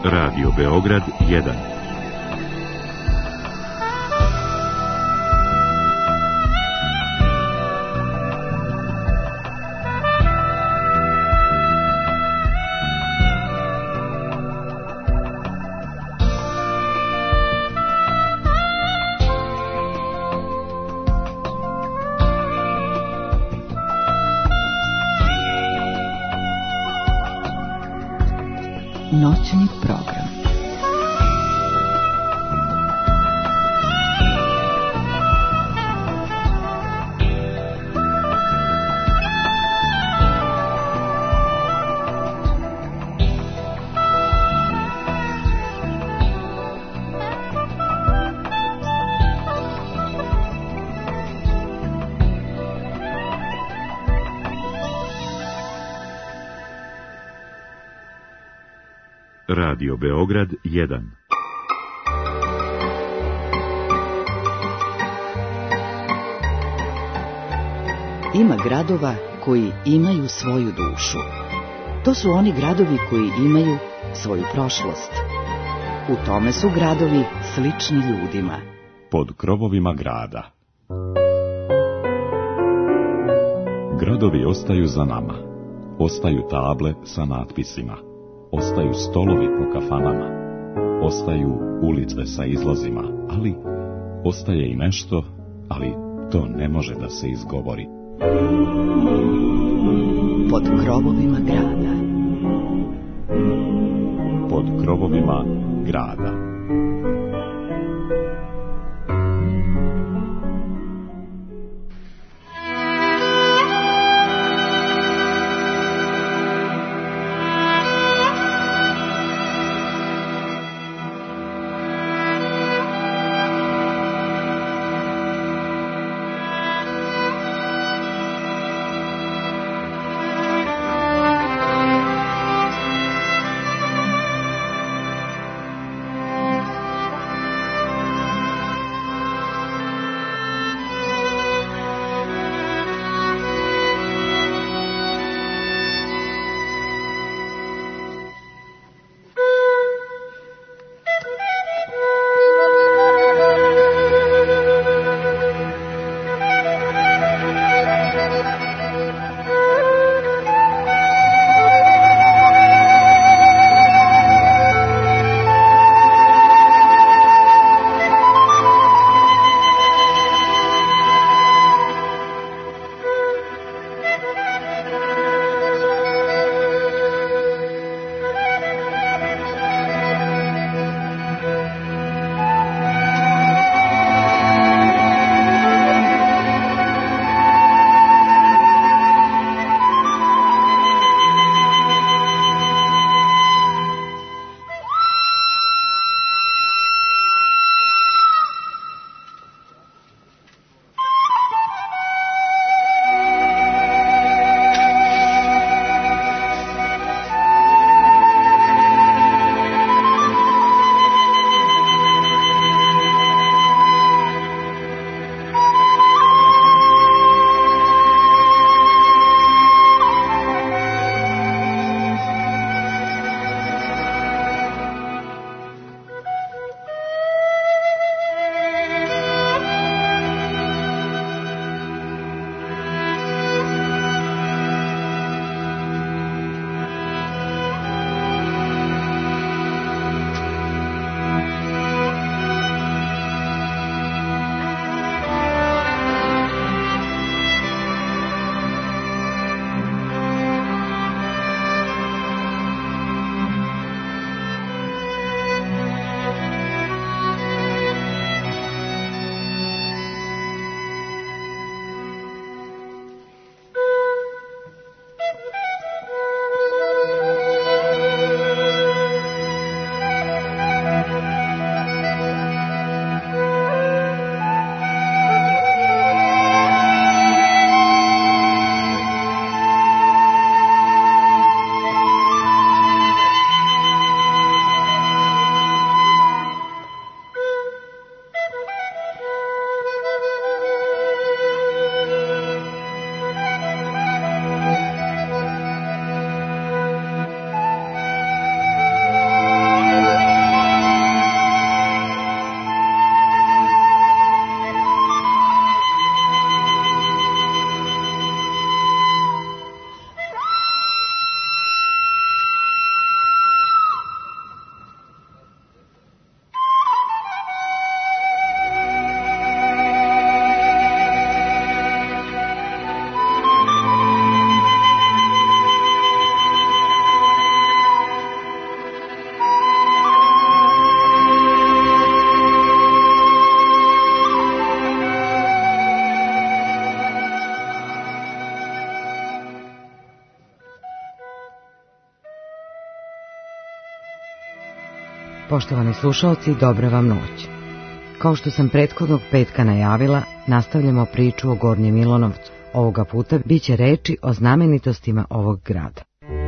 Radio Beograd 1. Noćni program. Radio Beograd 1. Ima gradova koji imaju svoju dušu. To su oni gradovi koji imaju svoju prošlost. U tome su gradovi slični ljudima. Pod krovovima grada. Gradovi ostaju za nama. Ostaju table sa natpisima. Ostaju stolovi po kafanama, ostaju ulice sa izlazima, ali ostaje i nešto, ali to ne može da se izgovori. Pod krovovima grada. Pod krovovima grada. Poštovani slušaoci, dobra vam noć. Kao što sam prethodnog petka najavila, nastavljamo priču o Gornjem Milanovcu. Ovoga puta biće reči o znamenitostima ovog grada.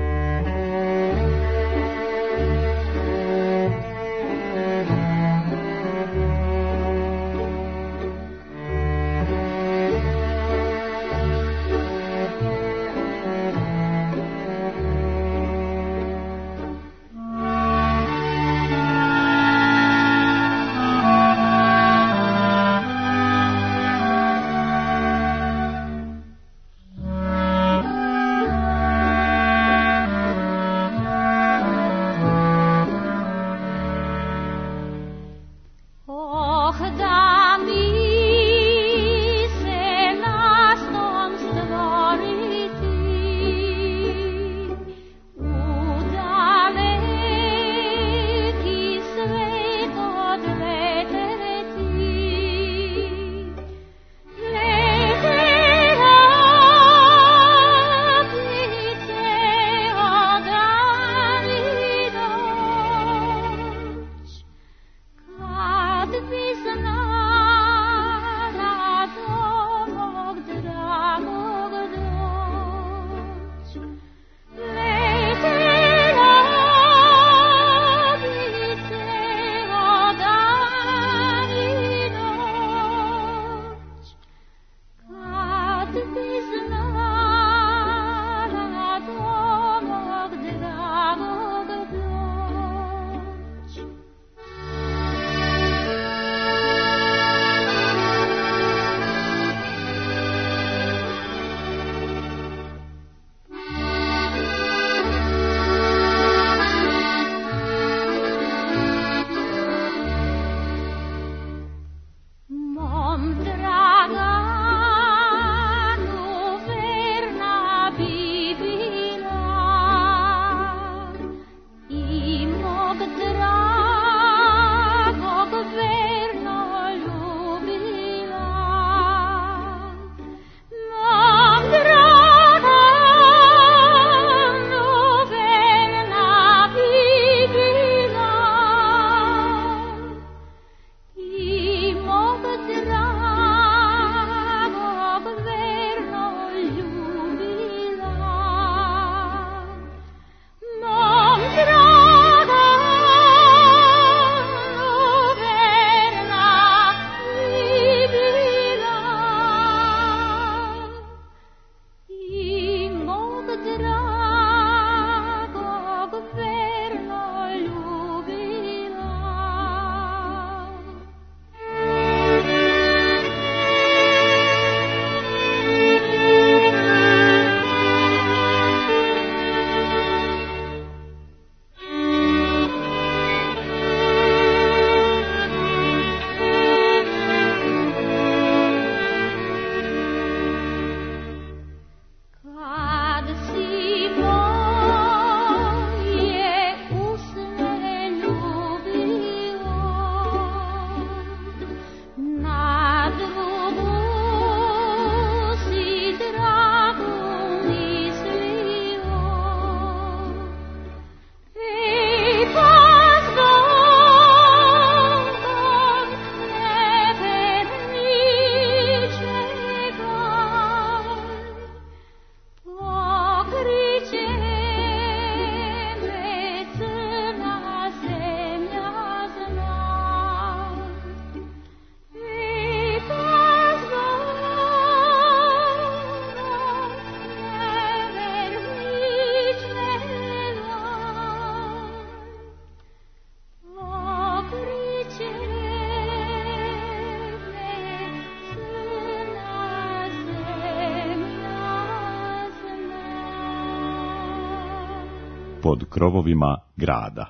Pod krovovima grada.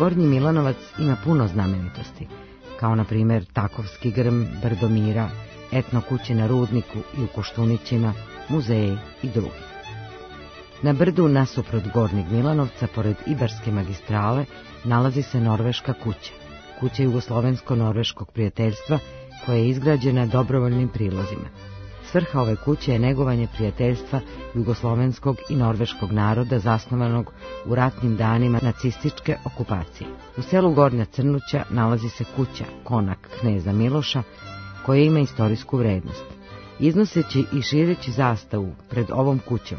Gornji Milanovac ima puno znamenitosti, kao na primjer Takovski grm, Brdo mira, etno kuće na Rudniku i u Koštunićima, muzeji i drugi. Na brdu nasuprot Gornjeg Milanovca, pored Ibarske magistrale, nalazi se Norveška kuća, kuća jugoslovensko-norveškog prijateljstva koja je izgrađena dobrovoljnim prilozima. Svrha ove kuće je negovanje prijateljstva jugoslovenskog i norveškog naroda zasnovanog u ratnim danima nacističke okupacije. U selu Gornja Crnuća nalazi se kuća Konak kneza Miloša koja ima istorijsku vrednost. Iznoseći i šireći zastavu pred ovom kućom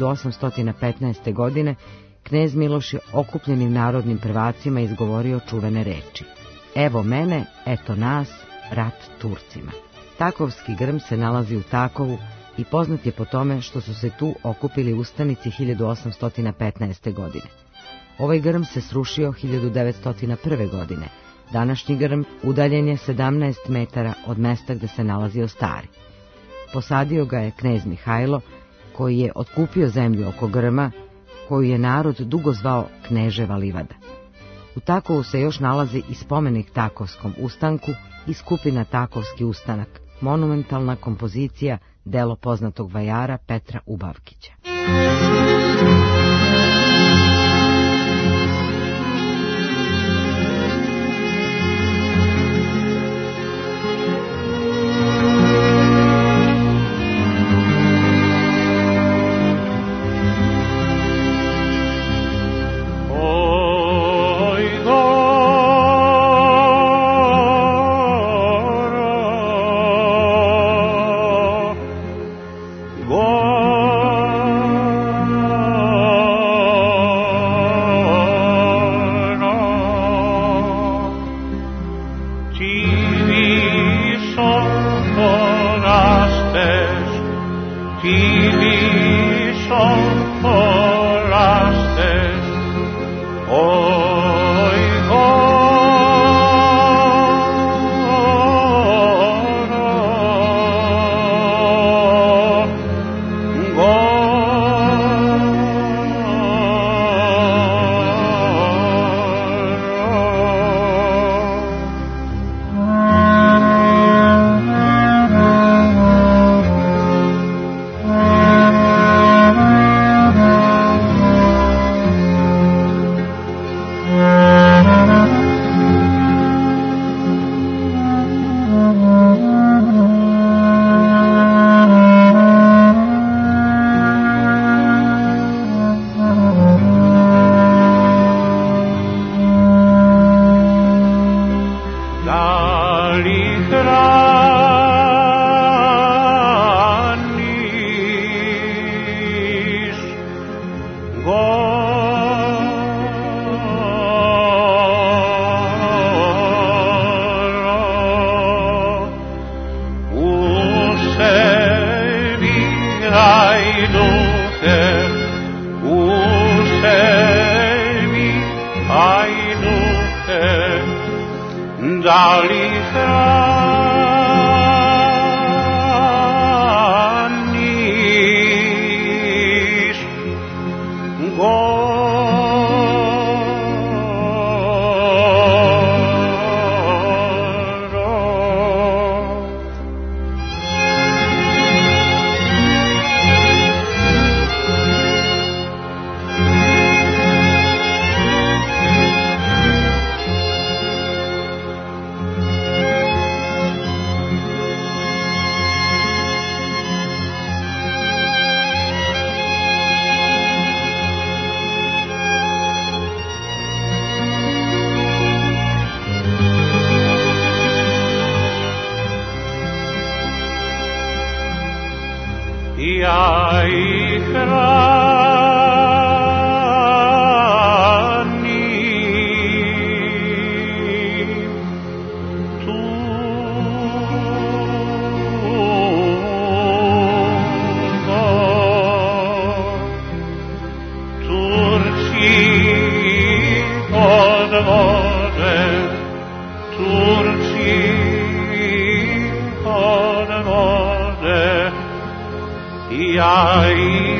1815. godine, knez Miloš je okupljenim narodnim prvacima izgovorio čuvene reči: "Evo mene, eto nas, rat Turcima." Takovski grm se nalazi u Takovu i poznat je po tome što su se tu okupili ustanici 1815. godine. Ovaj grm se srušio 1901. godine. Današnji grm udaljen je 17 metara od mesta gde se nalazio stari. Posadio ga je knez Mihajlo, koji je otkupio zemlju oko grma, koju je narod dugo zvao Kneževa livada. U Takovu se još nalazi i spomenik Takovskom ustanku i skupina Takovski ustanak, monumentalna kompozicija, delo poznatog vajara Petra Ubavkića.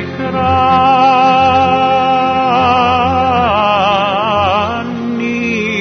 Hrani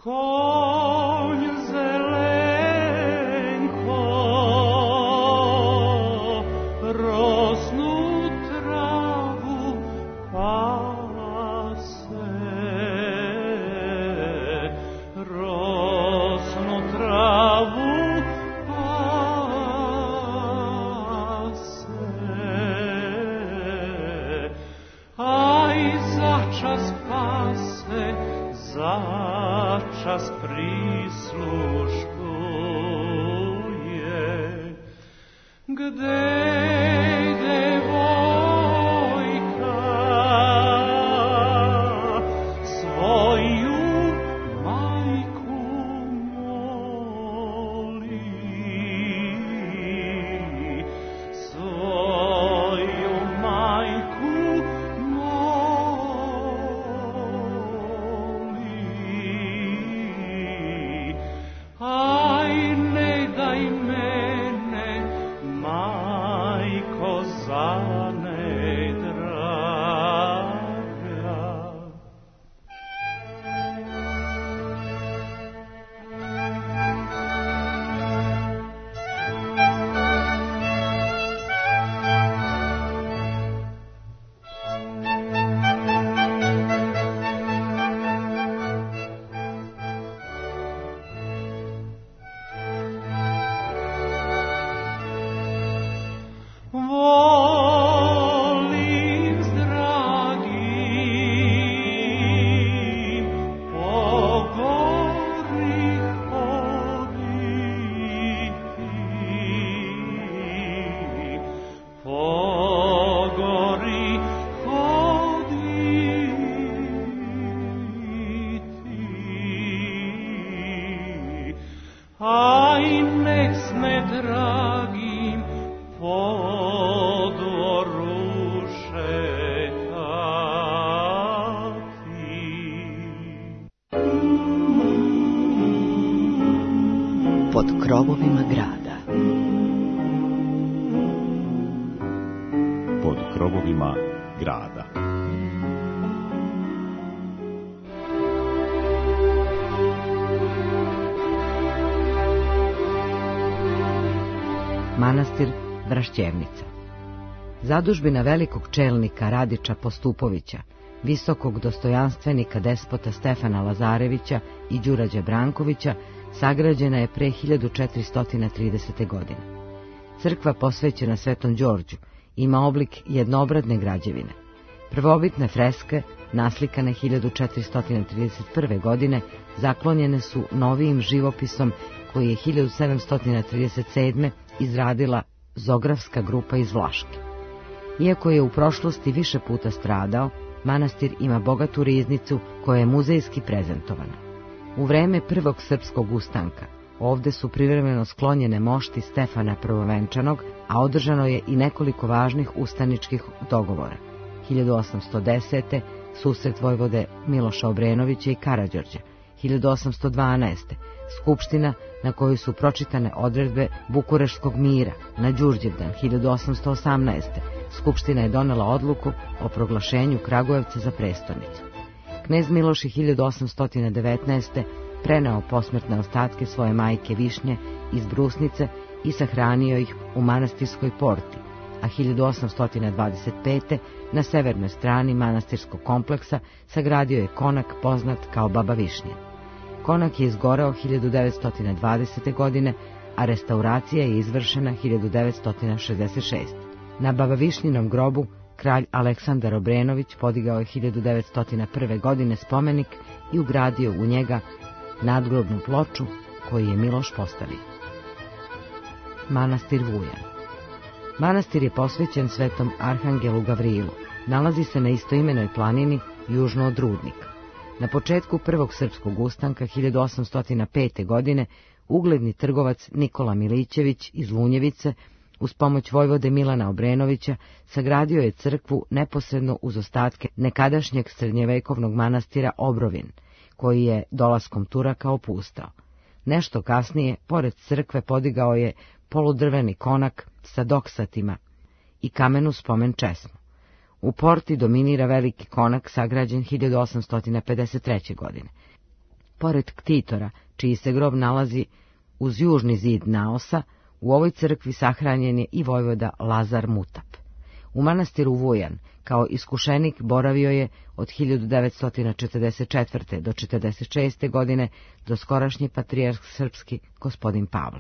Pod krovovima grada. Pod krovovima grada. Manastir Vrašćevnica. Zadužbina velikog čelnika Radića Postupovića, visokog dostojanstvenika despota Stefana Lazarevića i Đurađa Brankovića, sagrađena je pre 1430. godine. Crkva posvećena Svetom Đorđu ima oblik jednoobradne građevine. Prvobitne freske, naslikane 1431. godine, zaklonjene su novijim živopisom koji je 1737. izradila Zografska grupa iz Vlaške. Iako je u prošlosti više puta stradao, manastir ima bogatu riznicu koja je muzejski prezentovana. U vreme Prvog srpskog ustanka ovde su privremeno sklonjene mošti Stefana Prvovenčanog, a održano je i nekoliko važnih ustaničkih dogovora. 1810. susret vojvode Miloša Obrenovića i Karađorđa, 1812. skupština na kojoj su pročitane odredbe Bukureškog mira na Đurđevdan, 1818. skupština je donela odluku o proglašenju Kragujevca za prestonicu. Knez Miloš je 1819. preneo posmrtne ostatke svoje majke Višnje iz Brusnice i sahranio ih u manastirskoj porti, a 1825. na severnoj strani manastirskog kompleksa sagradio je konak poznat kao Baba Višnja. Konak je izgoreo 1920. godine, a restauracija je izvršena 1966. Na Baba Višnjinom grobu kralj Aleksandar Obrenović podigao je 1901. godine spomenik i ugradio u njega nadgrobnu ploču koju je Miloš postavio. Manastir Vujan. Manastir je posvećen Svetom Arhangelu Gavrilu. Nalazi se na istoimenoj planini južno od Rudnika. Na početku Prvog srpskog ustanka 1805. godine ugledni trgovac Nikola Milićević iz Lunjevice uz pomoć vojvode Milana Obrenovića sagradio je crkvu neposredno uz ostatke nekadašnjeg srednjevekovnog manastira Obrovin, koji je dolaskom Turaka opustao. Nešto kasnije, pored crkve podigao je poludrveni konak sa doksatima i kamenu spomen česmu. U porti dominira veliki konak sagrađen 1853. godine. pored ktitora, čiji se grob nalazi uz južni zid naosa, u ovoj crkvi sahranjen je i vojvoda Lazar Mutap. U manastiru Vujan, kao iskušenik, boravio je od 1944. do 1946. godine do skorašnji patrijarh srpski gospodin Pavle.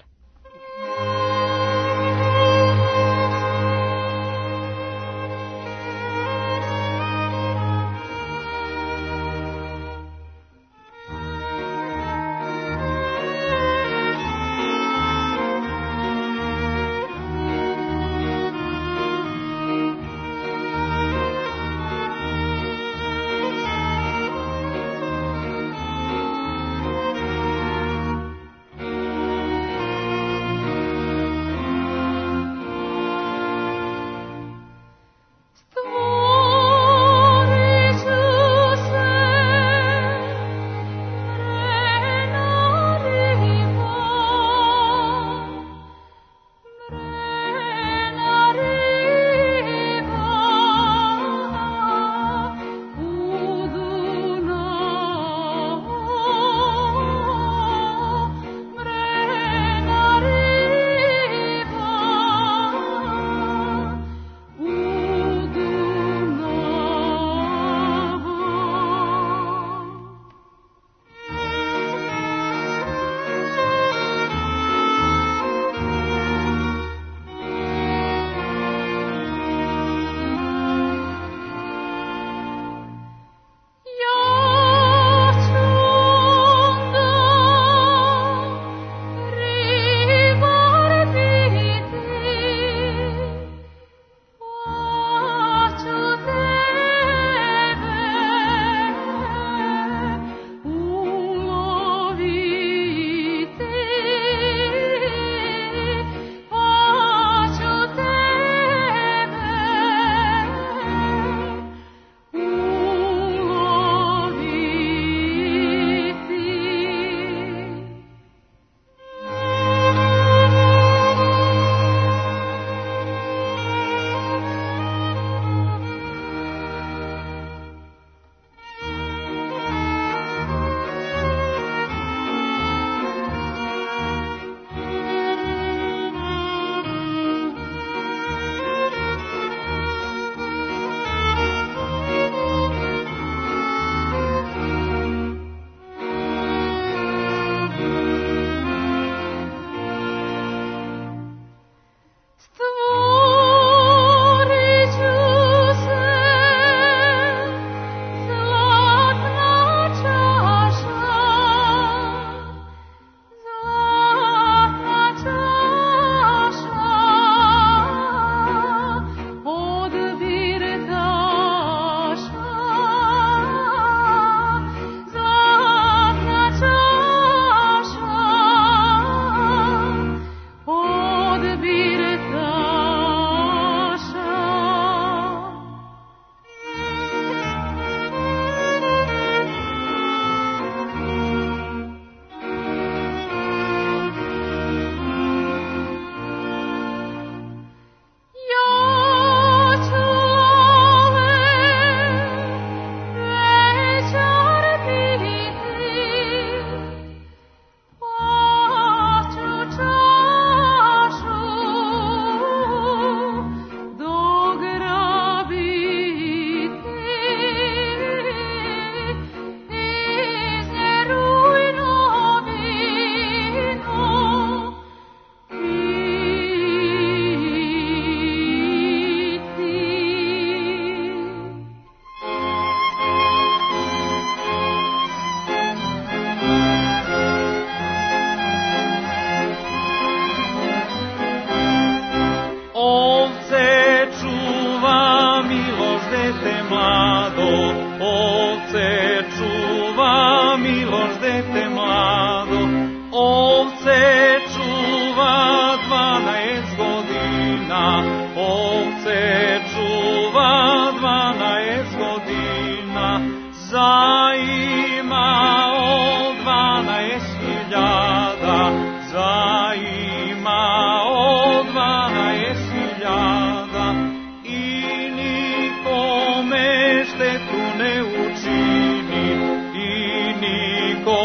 štetu ne učini i niko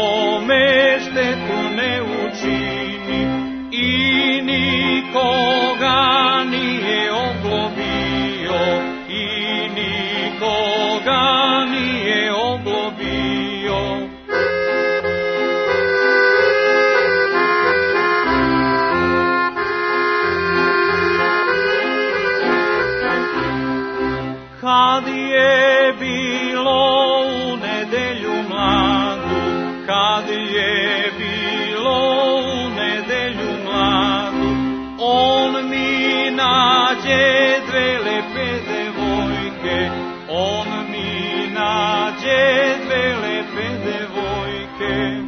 čini i nikoga nije oglobio, i nikoga nije oglobio. Kad je bilo u nedelju mladu, kad je bilo u nedelju mladu, on mi nađe dve lepe devojke, on mi nađe dve lepe devojke.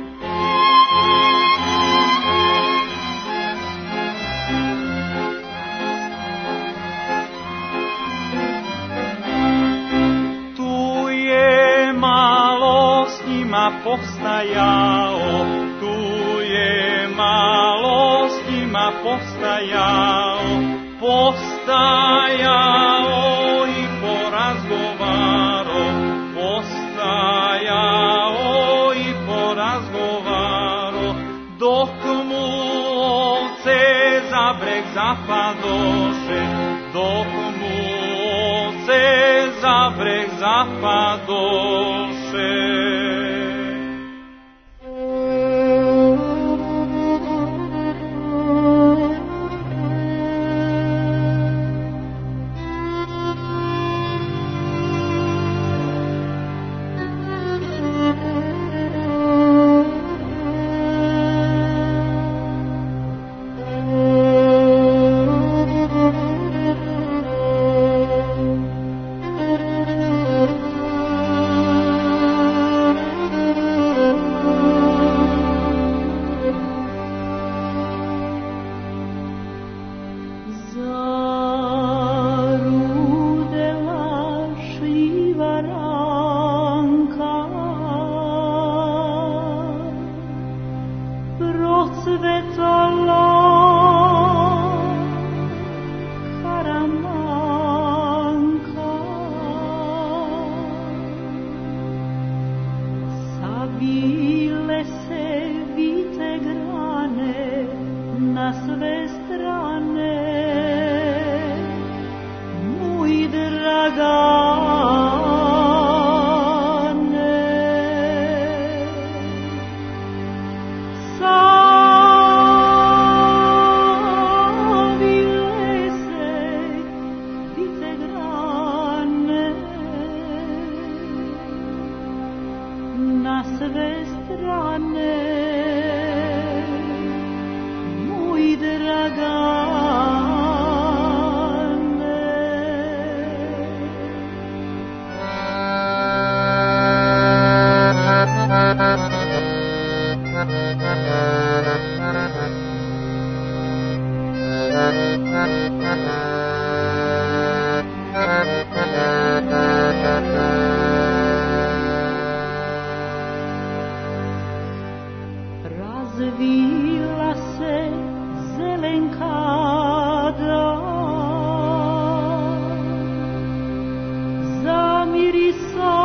Postajao, tu je malo s njima postajao, postajao i porazgovaro, postajao i porazgovaro, dok mu ovce za breg zapadoše, dok mu ovce za breg zapadoše. Razvila se zelenkada, zamirisa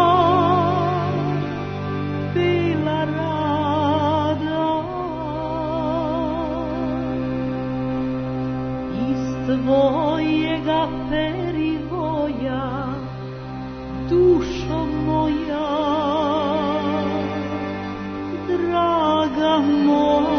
bila rada, iz tvojega perivoja, dušo moja, draga moja.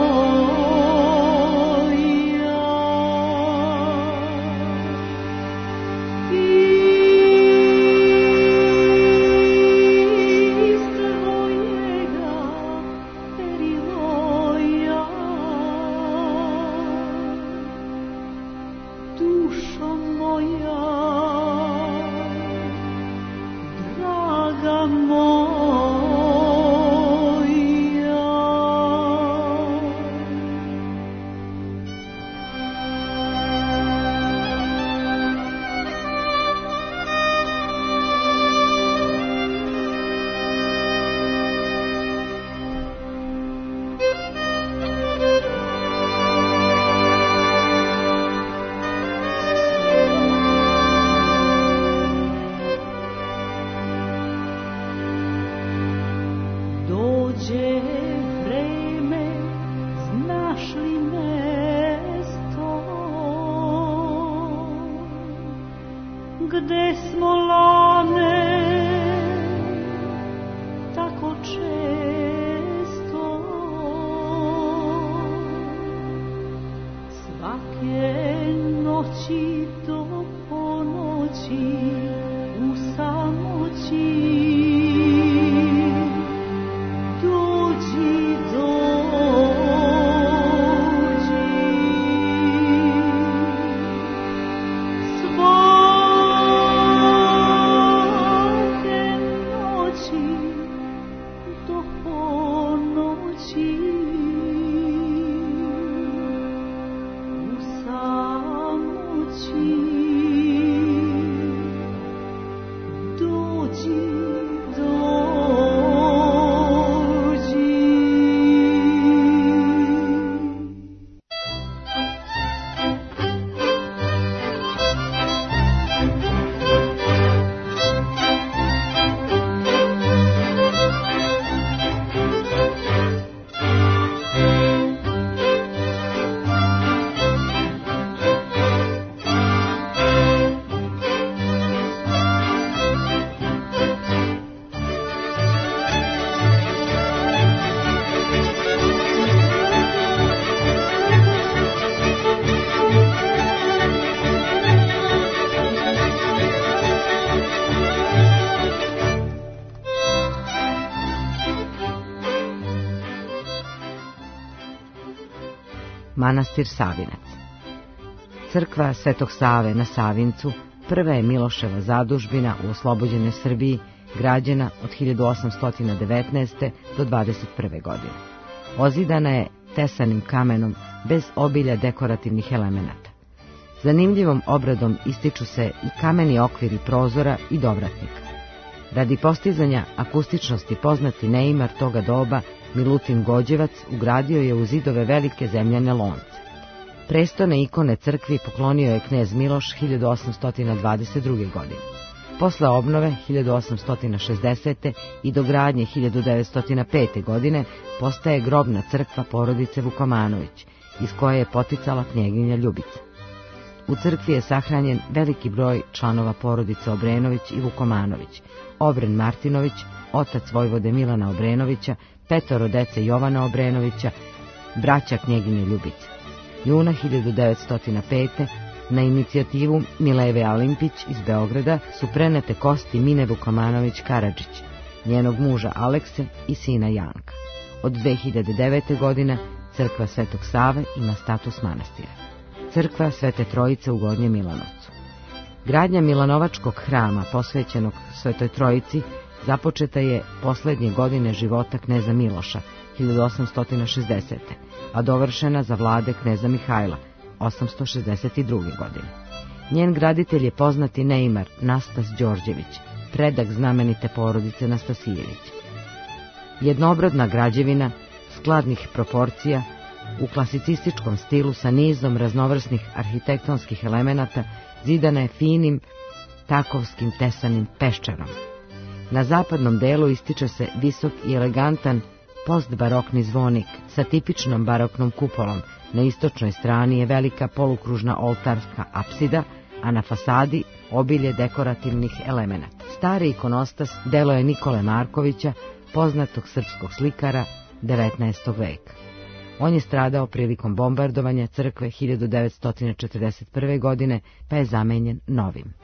manastir Savinac. Crkva Svetog Save na Savincu prva je Miloševa zadužbina u oslobođenoj Srbiji, građena od 1819. do 21. godine. Ozidana je tesanim kamenom bez obilja dekorativnih elemenata. Zanimljivom obradom ističu se i kameni okviri prozora i dovratnika. Radi postizanja akustičnosti poznati neimar toga doba Milutin Gođevac ugradio je u zidove velike zemljane lonce. Prestone ikone crkvi poklonio je knez Miloš 1822. godine. Posle obnove 1860. i dogradnje 1905. godine postaje grobna crkva porodice Vukomanović, iz koje je poticala knjeginja Ljubica. U crkvi je sahranjen veliki broj članova porodice Obrenović i Vukomanović, Obren Martinović, otac vojvode Milana Obrenovića, 5 dece Jovana Obrenovića, braća knjeginje Ljubice. Juna 1905. na inicijativu Mileve Alimpić iz Beograda su prenete kosti Mine Vukomanović Karadžić, njenog muža Alekse i sina Janka. Od 2009. godine crkva Svetog Save ima status manastira. Crkva Svete Trojice u Gornjem Milanovcu. Gradnja Milanovačkog hrama posvećenog Svetoj Trojici započeta je posljednje godine života kneza Miloša 1860. a dovršena za vlade kneza Mihajla 862. godine. Njen graditelj je poznati neimar Nastas Đorđević, predak znamenite porodice Nastasijević. Jednoobrodna građevina skladnih proporcija u klasicističkom stilu sa nizom raznovrsnih arhitektonskih elemenata zidana je finim takovskim tesanim peščarom. Na zapadnom delu ističe se visok i elegantan postbarokni zvonik sa tipičnom baroknom kupolom. Na istočnoj strani je velika polukružna oltarska apsida, a na fasadi obilje dekorativnih elemenata. Stari ikonostas delo je Nikole Markovića, poznatog srpskog slikara 19. veka. On je stradao prilikom bombardovanja crkve 1941. godine, pa je zamenjen novim.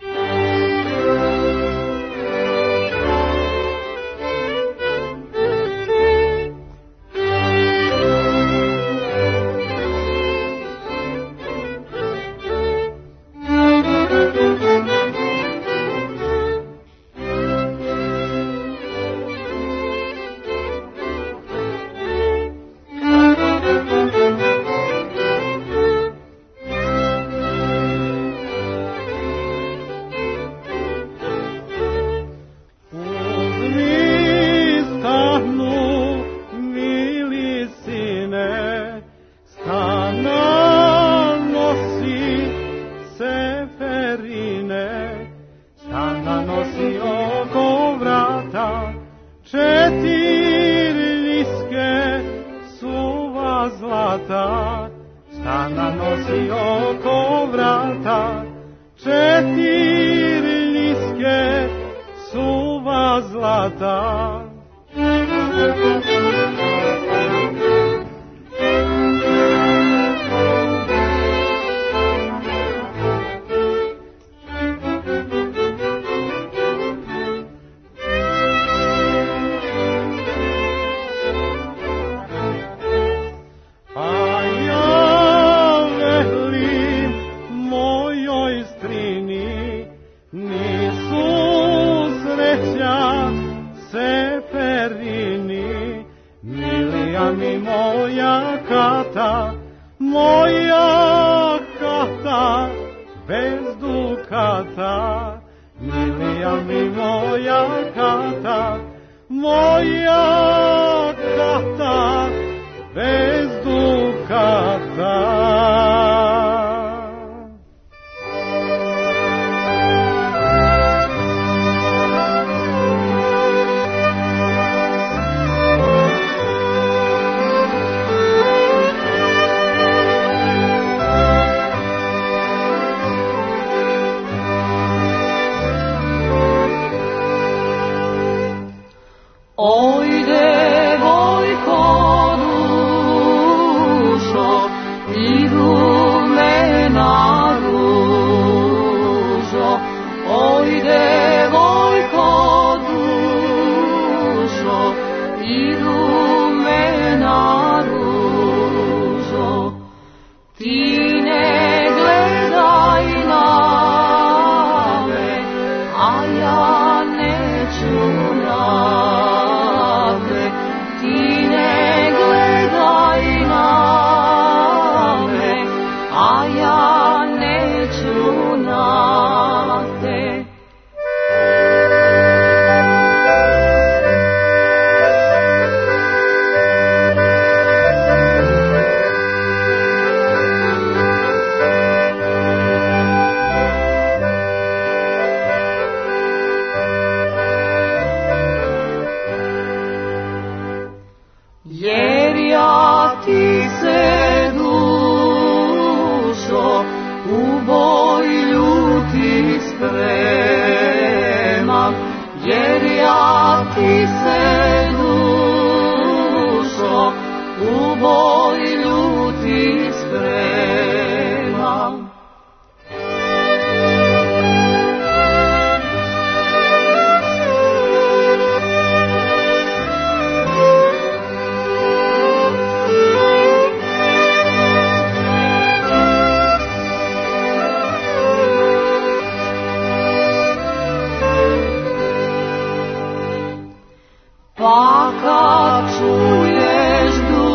Pa kad čuješ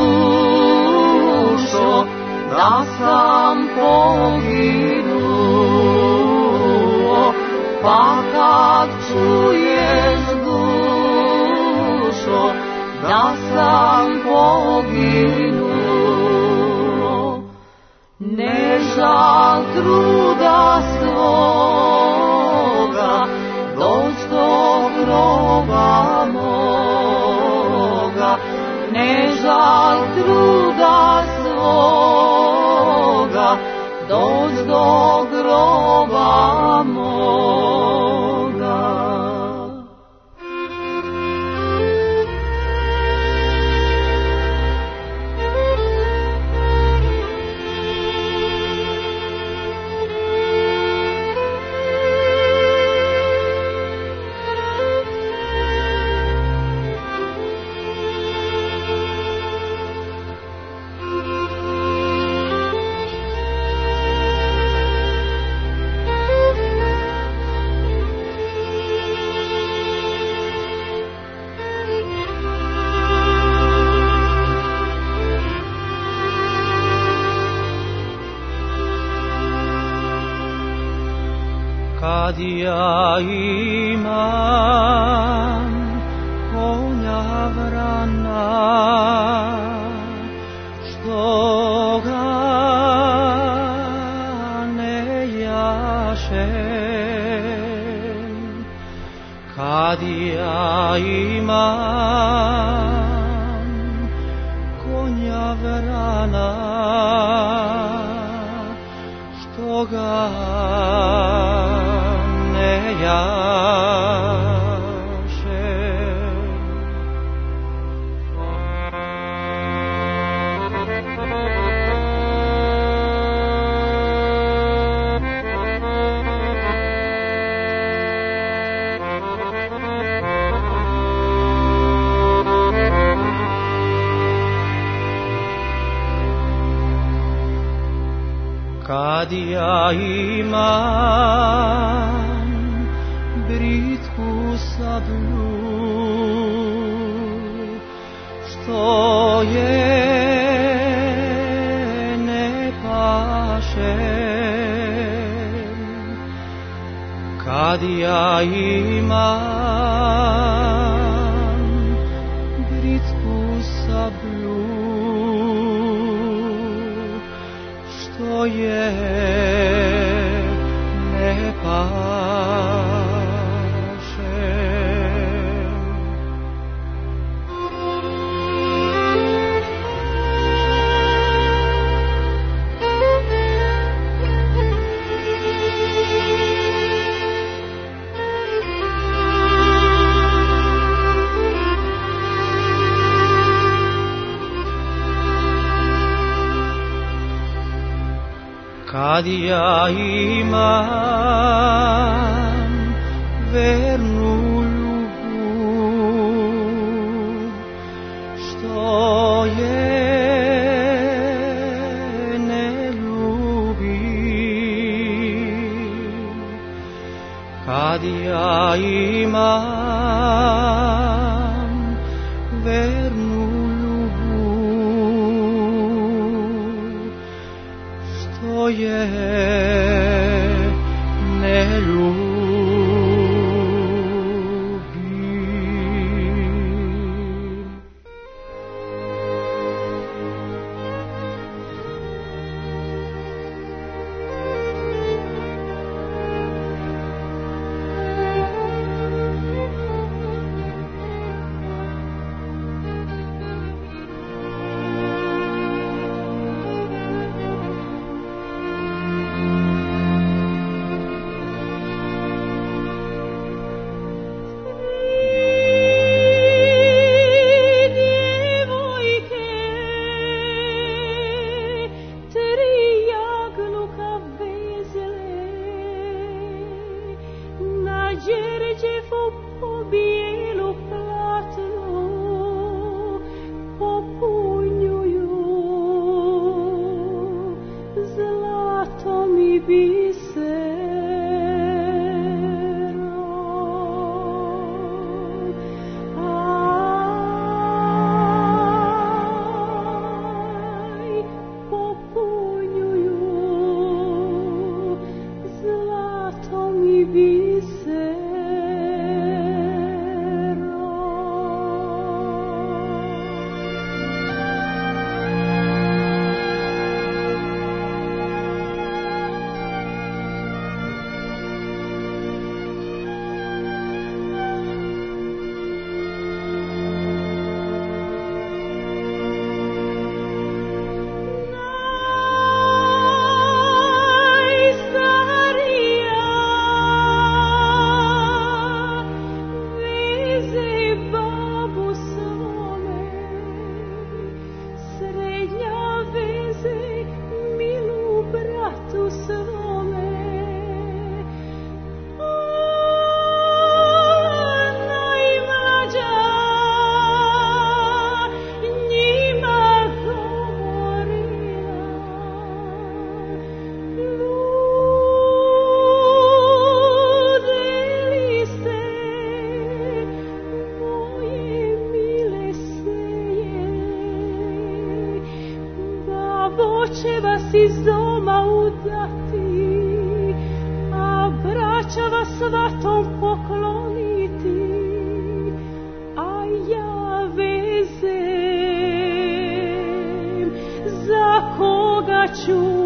dušo da sam poginuo, pa kad čuješ dušo da sam poginuo, ne žal truda svoga, doć do groba moga, ne žal truda svoga, doć do groba moga. Kad ja imam konja vrana, što ga ne jašem, kad ja imam konja vrana, što ga kad ja imam britku sablju, što je ne pašem, kad ja imam britku sablju, što je ne pašem. Kad ja imam vernu ljubav, što je ne ljubim, kad ja imam vernu je ne ljubim. će vas iz doma udati, a braća vas svatom pokloniti, a ja vezem za koga ću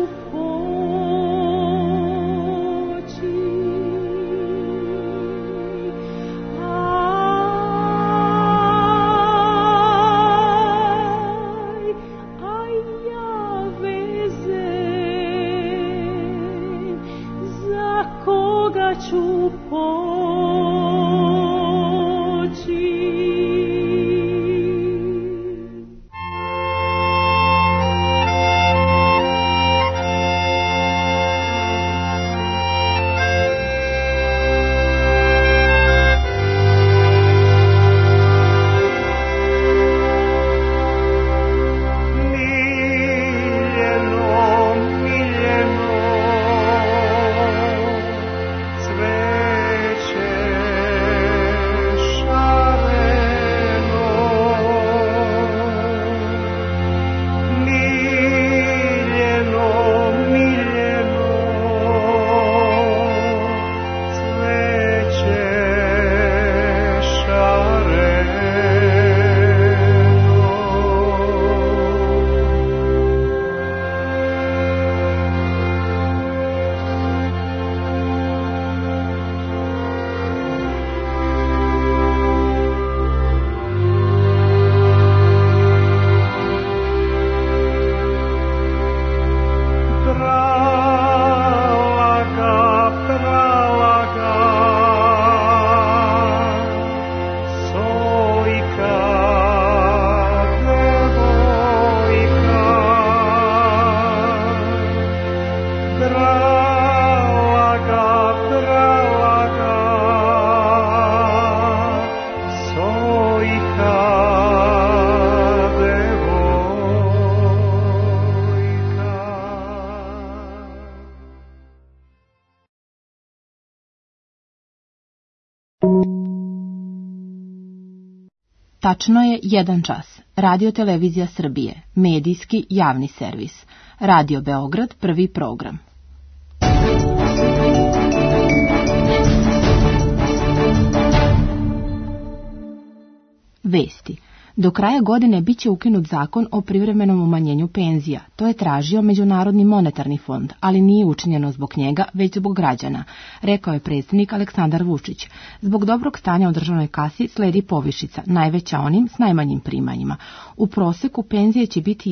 ću poći. Tačno je 1 čas. Radio Televizija Srbije, medijski javni servis. Radio Beograd, prvi program. Vesti. Do kraja godine bit će ukinut zakon o privremenom umanjenju penzija. To je tražio Međunarodni monetarni fond, ali nije učinjeno zbog njega, već zbog građana, rekao je predsjednik Aleksandar Vučić. Zbog dobrog stanja u državnoj kasi sledi povišica, najveća onim s najmanjim primanjima. U proseku penzije će biti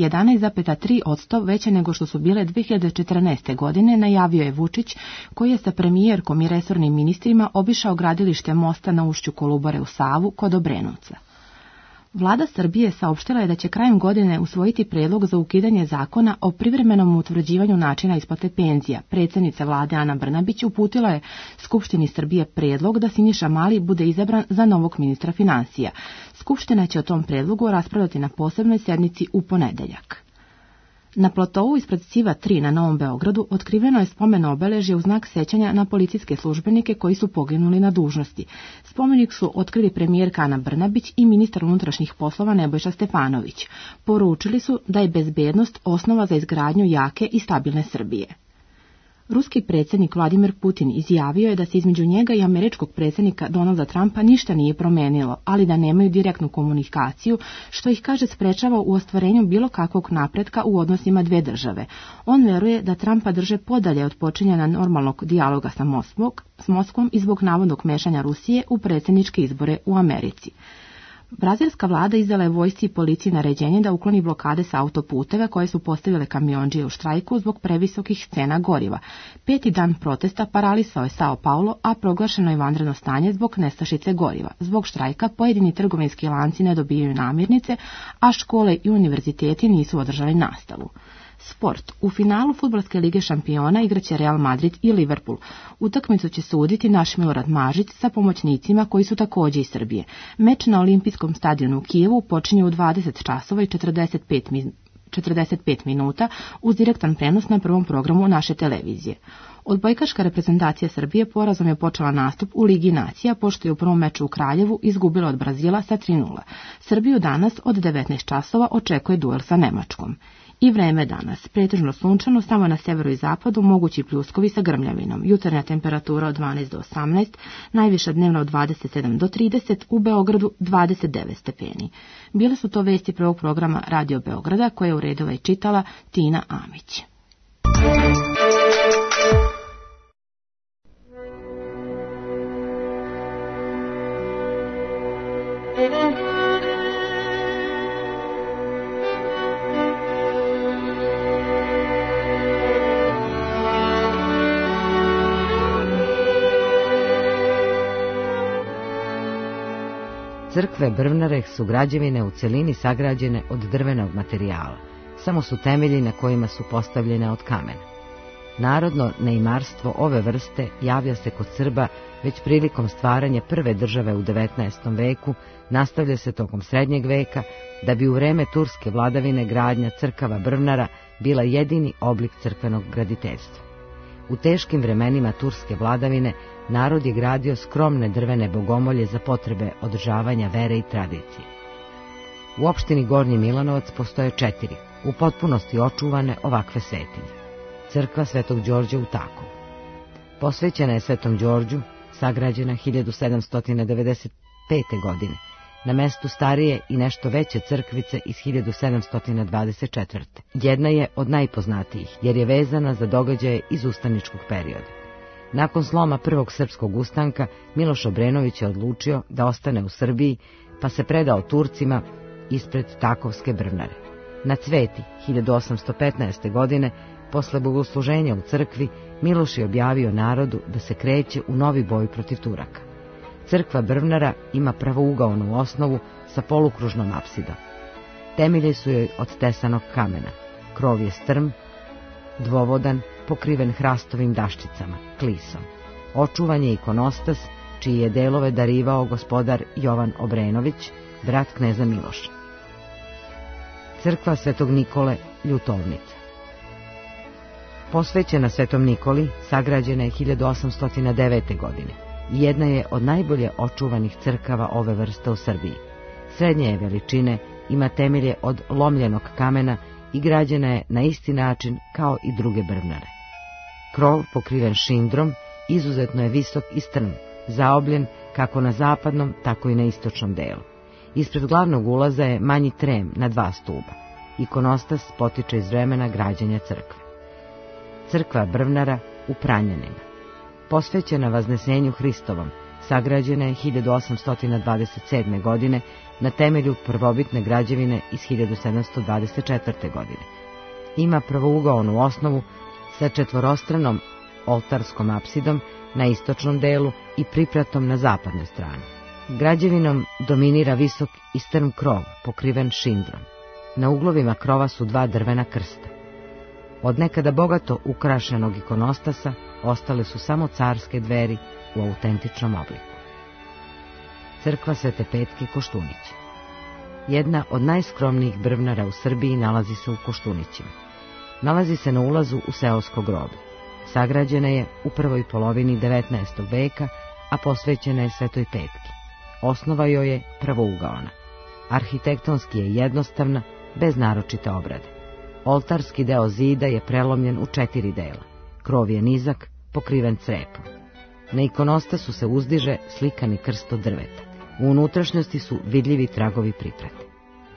11,3% veće nego što su bile 2014. godine, najavio je Vučić, koji je sa premijerkom i resornim ministrima obišao gradilište mosta na ušću Kolubare u Savu kod Obrenovca. Vlada Srbije saopštila je da će krajem godine usvojiti prijedlog za ukidanje zakona o privremenom utvrđivanju načina isplate penzija. Predsjednica vlade Ana Brnabić uputila je Skupštini Srbije prijedlog da Siniša Mali bude izabran za novog ministra financija. Skupština će o tom prijedlogu raspravljati na posebnoj sjednici u ponedeljak. Na platovu ispred Siva 3 na Novom Beogradu otkriveno je spomen obeležje u znak sećanja na policijske službenike koji su poginuli na dužnosti. Spomenik su otkrili premijerka Ana Brnabić i ministar unutrašnjih poslova Nebojša Stefanović. Poručili su da je bezbednost osnova za izgradnju jake i stabilne Srbije. Ruski predsjednik Vladimir Putin izjavio je da se između njega i američkog predsjednika Donalda Trumpa ništa nije promenilo, ali da nemaju direktnu komunikaciju, što ih, kaže, sprečava u ostvarenju bilo kakvog napretka u odnosima dve države. On veruje da Trumpa drže podalje od počinjanja normalnog dijaloga sa Moskvom i zbog navodnog mešanja Rusije u predsjedničke izbore u Americi. Brazilska vlada izdala je vojsci i policiji naređenje da ukloni blokade sa autoputeva koje su postavile kamiondžije u štrajku zbog previsokih cena goriva. 5. dan protesta paralisao je Sao Paulo, a proglašeno je vanredno stanje zbog nestašice goriva. Zbog štrajka pojedini trgovinski lanci ne dobijaju namirnice, a škole i univerziteti nisu održali nastavu. Sport. U finalu Fudbalske lige šampiona igraće Real Madrid i Liverpool. Utakmicu će suditi naš Milorad Mažić sa pomoćnicima koji su također iz Srbije. Meč na Olimpijskom stadionu u Kijevu počinje u 20 časova i 45 minuta uz direktan prenos na prvom programu naše televizije. Odbojkaška reprezentacija Srbije porazom je počela nastup u Ligi nacija, pošto je u prvom meču u Kraljevu izgubila od Brazila sa 3:0. Srbiju danas od 19 časova očekuje duel sa Nemačkom. I vreme danas, pretežno sunčano, samo na severu i zapadu mogući pljuskovi sa grmljavinom. Jutarnja temperatura od 12 do 18, najviša dnevna od 27 do 30, u Beogradu 29 stepeni. Bile su to vesti prvog programa Radio Beograda, koje je uredila i čitala Tina Amić. Crkve Brvnare su građevine u celini sagrađene od drvenog materijala, samo su temelji na kojima su postavljene od kamena. Narodno neimarstvo ove vrste javlja se kod Srba već prilikom stvaranja prve države u 19. veku, nastavlja se tokom srednjeg veka, da bi u vreme turske vladavine gradnja crkava Brvnara bila jedini oblik crkvenog graditeljstva. U teškim vremenima turske vladavine narod je gradio skromne drvene bogomolje za potrebe održavanja vere i tradicije. U opštini Gornji Milanovac postoje 4, u potpunosti očuvane ovakve svetinje. Crkva Svetog Đorđa u Takovu. Posvećena je Svetom Đorđu, sagrađena 1795. godine, na mestu starije i nešto veće crkvice iz 1724. Jedna je od najpoznatijih, jer je vezana za događaje iz ustaničkog perioda. Nakon sloma prvog srpskog ustanka, Miloš Obrenović je odlučio da ostane u Srbiji, pa se predao Turcima ispred Takovske Brvnare. Na Cveti 1815. godine, posle bogosluženja u crkvi, Miloš je objavio narodu da se kreće u novi boj protiv Turaka. Crkva Brvnara ima pravougaonu osnovu sa polukružnom apsidom. Temelje su joj od tesanog kamena. Krov je strm, dvovodan, pokriven hrastovim daščicama, klisom. Očuvan je ikonostas, čiji je delove darivao gospodar Jovan Obrenović, brat kneza Miloša. Crkva Svetog Nikole, Ljutovnica. Posvećena Svetom Nikoli, sagrađena je 1809. godine. Jedna je od najbolje očuvanih crkava ove vrste u Srbiji. Srednje je veličine, ima temelje od lomljenog kamena i građena je na isti način kao i druge brvnare. Krov, pokriven šindrom, izuzetno je visok i strm, zaobljen kako na zapadnom, tako i na istočnom delu. Ispred glavnog ulaza je manji trem na 2 stuba. Ikonostas potiče iz vremena građenja crkve. Crkva Brvnara u Pranjanima. Posvećena Vaznesenju Hristovom, sagrađena je 1827. godine na temelju prvobitne građevine iz 1724. godine. Ima pravougaonu osnovu sa četvorostranom oltarskom apsidom na istočnom delu i pripratom na zapadnoj strani. Građevinom dominira visok i strm krov, pokriven šindrom. Na uglovima krova su 2 drvena krsta. Od nekada bogato ukrašenog ikonostasa ostale su samo carske dveri u autentičnom obliku. Crkva Svete Petke Koštunići. Jedna od najskromnijih brvnara u Srbiji nalazi se u Koštunićima. Nalazi se na ulazu u seosko groblje. Sagrađena je u prvoj polovini 19. veka, a posvećena je Svetoj Petki. Osnova joj je pravougaona. Arhitektonski je jednostavna, bez naročite obrade. Oltarski deo zida je prelomljen u 4 dela. Krov je nizak, pokriven crepom. Na ikonostasu se uzdiže slikani krst od drveta. U unutrašnjosti su vidljivi tragovi priprate.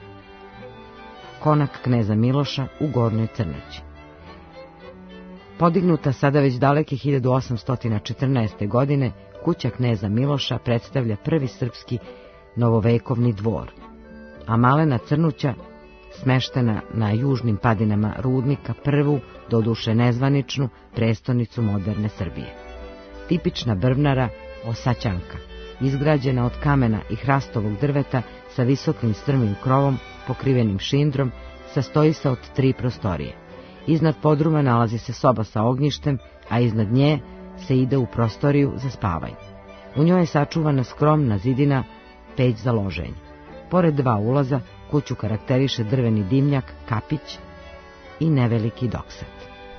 Konak kneza Miloša u Gornjoj Crnoći. Podignuta sada već daleke 1814. godine, kuća kneza Miloša predstavlja prvi srpski novovekovni dvor, a Malena Crnuća, smeštena na južnim padinama rudnika, prvu, doduše nezvaničnu, prestonicu moderne Srbije. Tipična brvnara Osaćanka, izgrađena od kamena i hrastovog drveta sa visokim strmim krovom, pokrivenim šindrom, sastoji se od 3 prostorije. Iznad podruma nalazi se soba sa ognjištem, a iznad nje se ide u prostoriju za spavanje. U njoj je sačuvana skromna zidina, peć za loženje. Pored 2 ulaza, kuću karakteriše drveni dimnjak, kapić i neveliki doksat.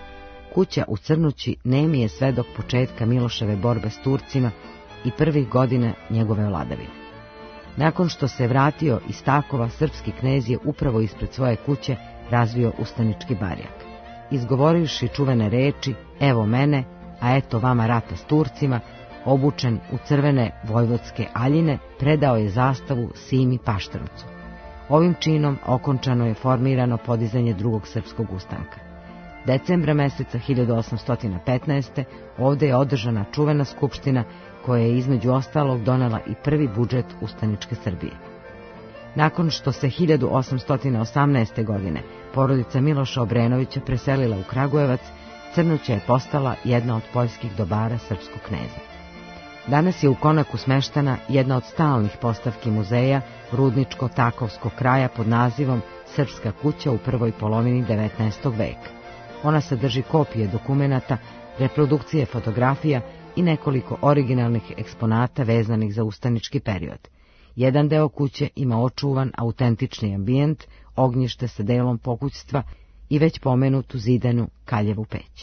Kuća u Crnući nemi je svedok početka Miloševe borbe s Turcima i prvih godina njegove vladavine. Nakon što se vratio iz Takova, srpski knez je upravo ispred svoje kuće razvio ustanički barjak. Izgovorivši čuvene reči "Evo mene, a eto vama rata s Turcima", obučen u crvene vojvodske aljine, predao je zastavu Simi Paštrncu. Ovim činom okončano je formirano podizanje drugog srpskog ustanka. Decembra meseca 1815. ovdje je održana čuvena skupština koja je između ostalog donela i prvi budžet ustaničke Srbije. Nakon što se 1818. godine porodica Miloša Obrenovića preselila u Kragujevac, Crnuća je postala jedna od poljskih dobara srpskog kneza. Danas je u Konaku smeštana jedna od stalnih postavki muzeja Rudničko-Takovskog kraja pod nazivom Srpska kuća u prvoj polovini 19. veka. Ona sadrži kopije dokumenata, reprodukcije fotografija i nekoliko originalnih eksponata vezanih za ustanički period. Jedan deo kuće ima očuvan autentični ambijent, ognjište sa delom pokućstva i već pomenutu zidanu kaljevu peć.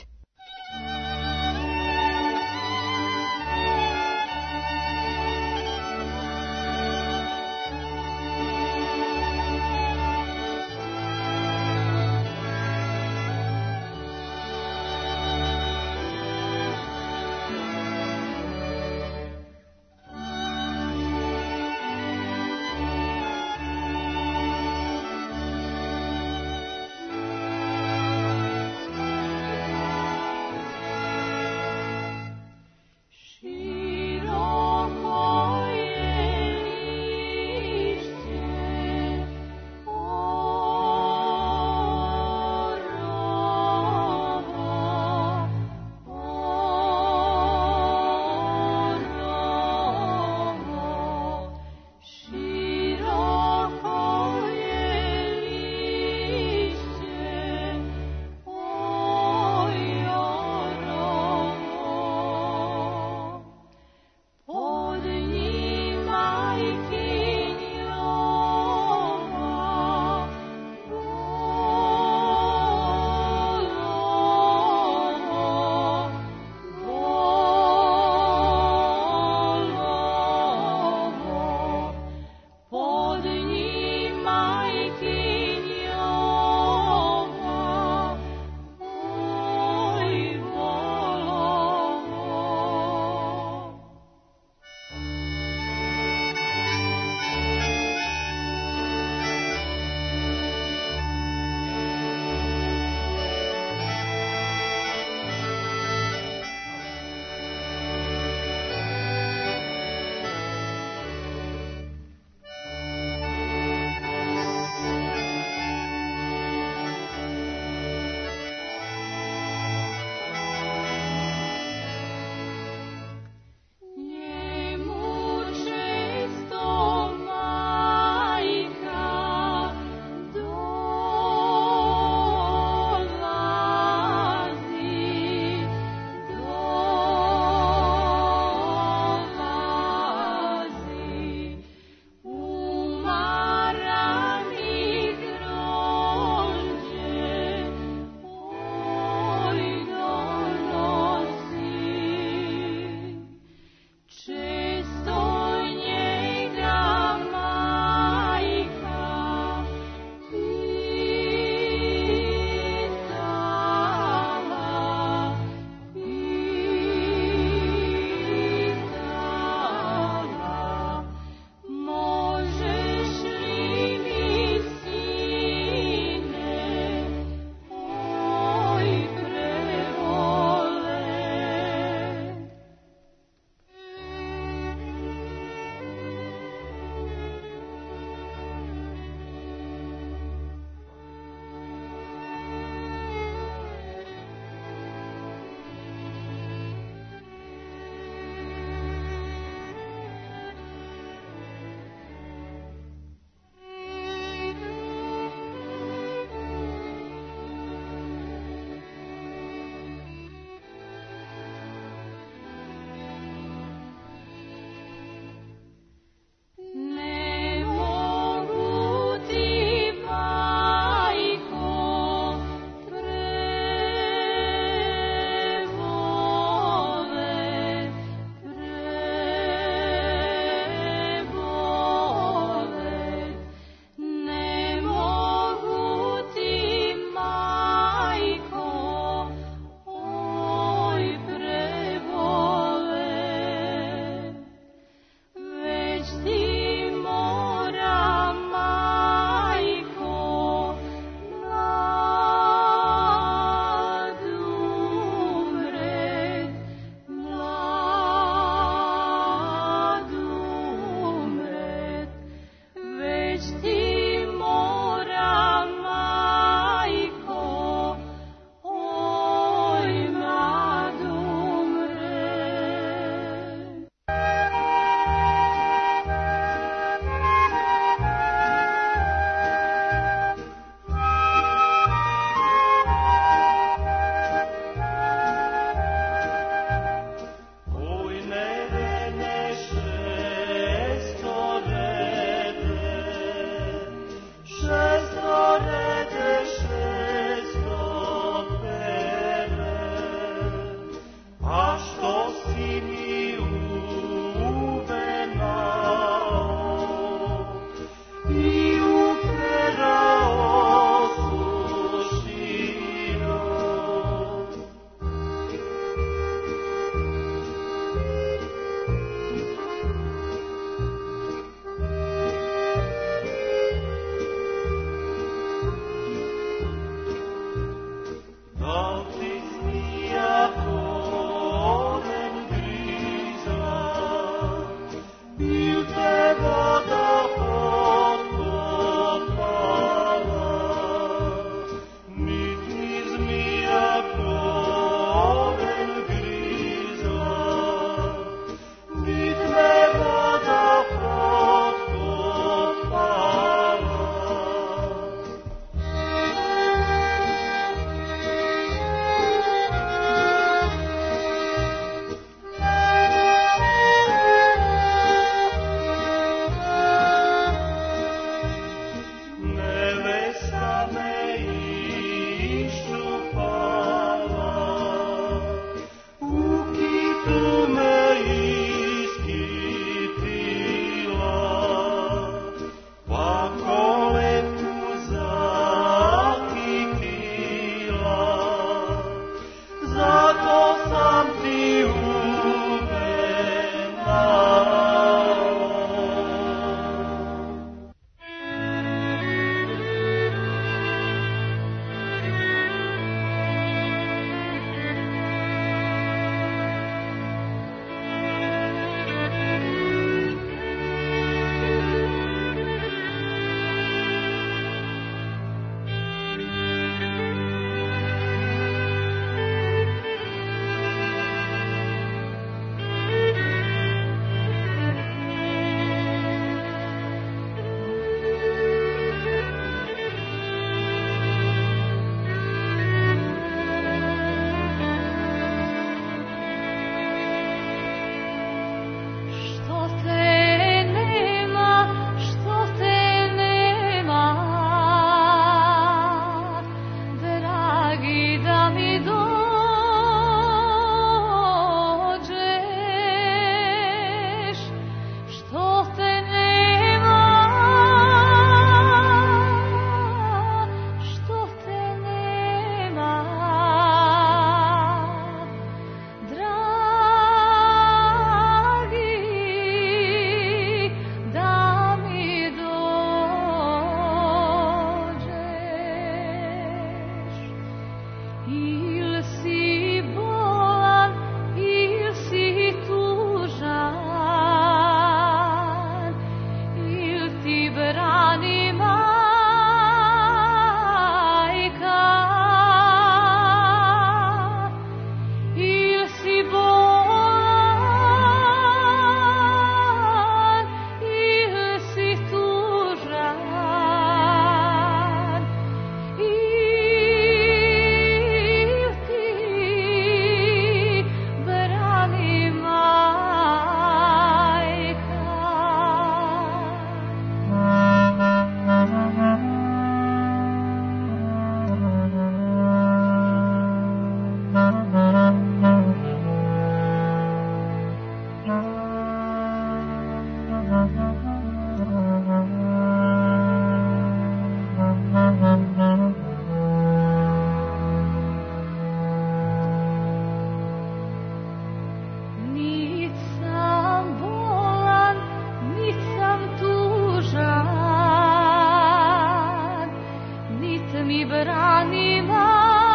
brani majka,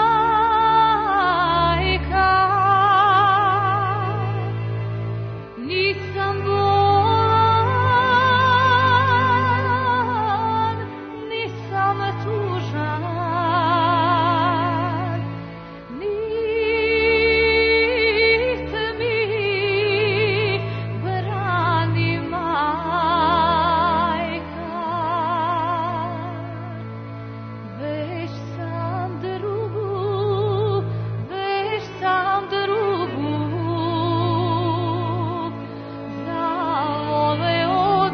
nisam bolan, nisam tužan, nit mi brani majka, već sam drugu zavoleo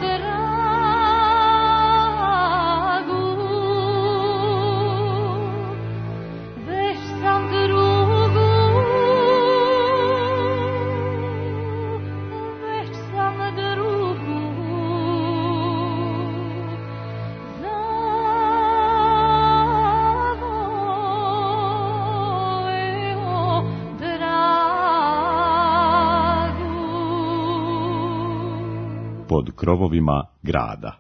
dragu, već sam drugu zavoleo dragu. Pod krovovima grada.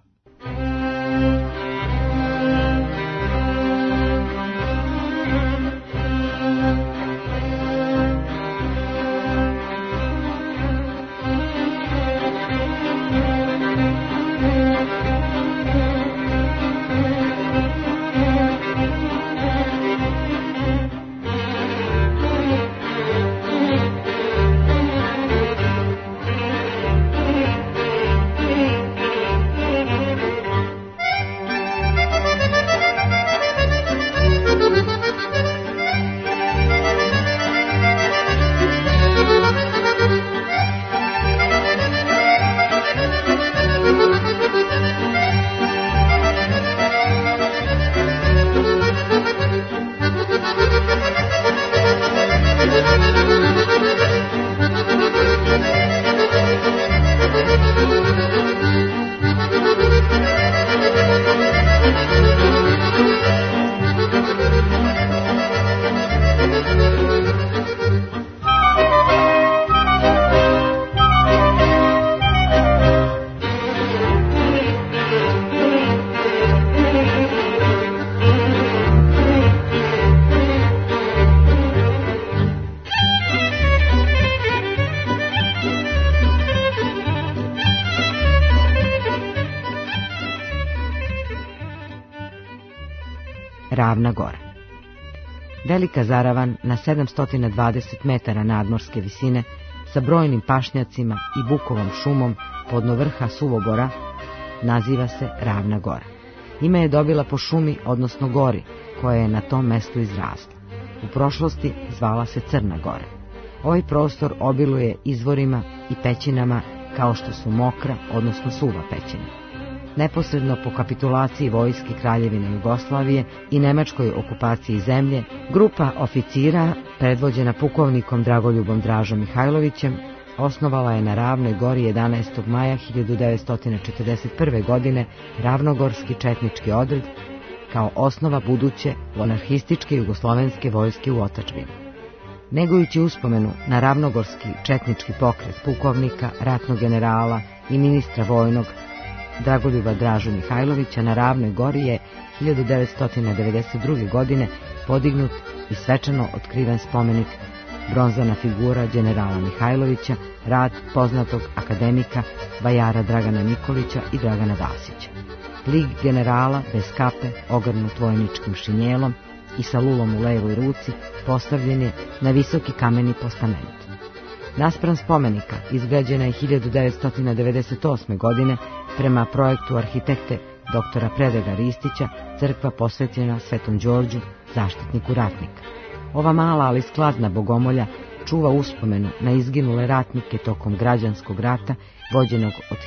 Ravna gora. Velika zaravan na 720 metara nadmorske visine sa brojnim pašnjacima i bukovom šumom podno vrha Suvobora naziva se Ravna gora. Ime je dobila po šumi, odnosno gori, koja je na tom mestu izrasla. U prošlosti zvala se Crna gora. Ovaj prostor obiluje izvorima i pećinama kao što su Mokra, odnosno Suva pećina. Neposredno po kapitulaciji vojske Kraljevine Jugoslavije i nemačkoj okupaciji zemlje, grupa oficira, predvođena pukovnikom Dragoljubom Dražom Mihajlovićem, osnovala je na Ravnoj gori 11. maja 1941. godine Ravnogorski četnički odred kao osnova buduće monarhističke jugoslovenske vojske u otadžbini. Negujući uspomenu na Ravnogorski četnički pokret pukovnika, ratnog generala i ministra vojnog Dragoljuba Dražu Mihajlovića na Ravnoj gori je 1992. godine podignut i svečano otkriven spomenik, bronzana figura generala Mihajlovića, rad poznatog akademika vajara Dragana Nikolića i Dragana Vasića. Lik generala bez kape, ogrnut vojničkim šinjelom i sa lulom u levoj ruci, postavljen je na visoki kameni postament. Naspram spomenika izgrađena je 1998. godine prema projektu arhitekte doktora Predraga Ristića crkva posvećena Svetom Đorđu, zaštitniku ratnika. Ova mala ali skladna bogomolja čuva uspomenu na izginule ratnike tokom građanskog rata vođenog od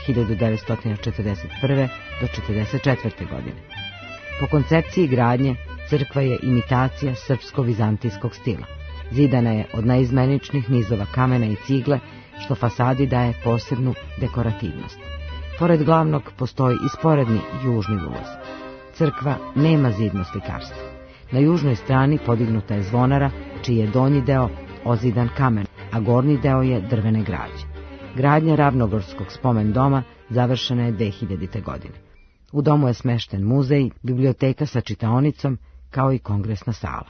1941. do 1944. godine. Po koncepciji gradnje crkva je imitacija srpsko-vizantijskog stila. Zidana je od naizmeničnih nizova kamena i cigle, što fasadi daje posebnu dekorativnost. Pored glavnog postoji i sporedni južni ulaz. Crkva nema zidno slikarstvo. Na južnoj strani podignuta je zvonara, čiji je donji deo ozidan kamen, a gornji deo je drvene građe. Gradnja Ravnogorskog spomen doma završena je 2000. godine. U domu je smešten muzej, biblioteka sa čitaonicom, kao i kongresna sala.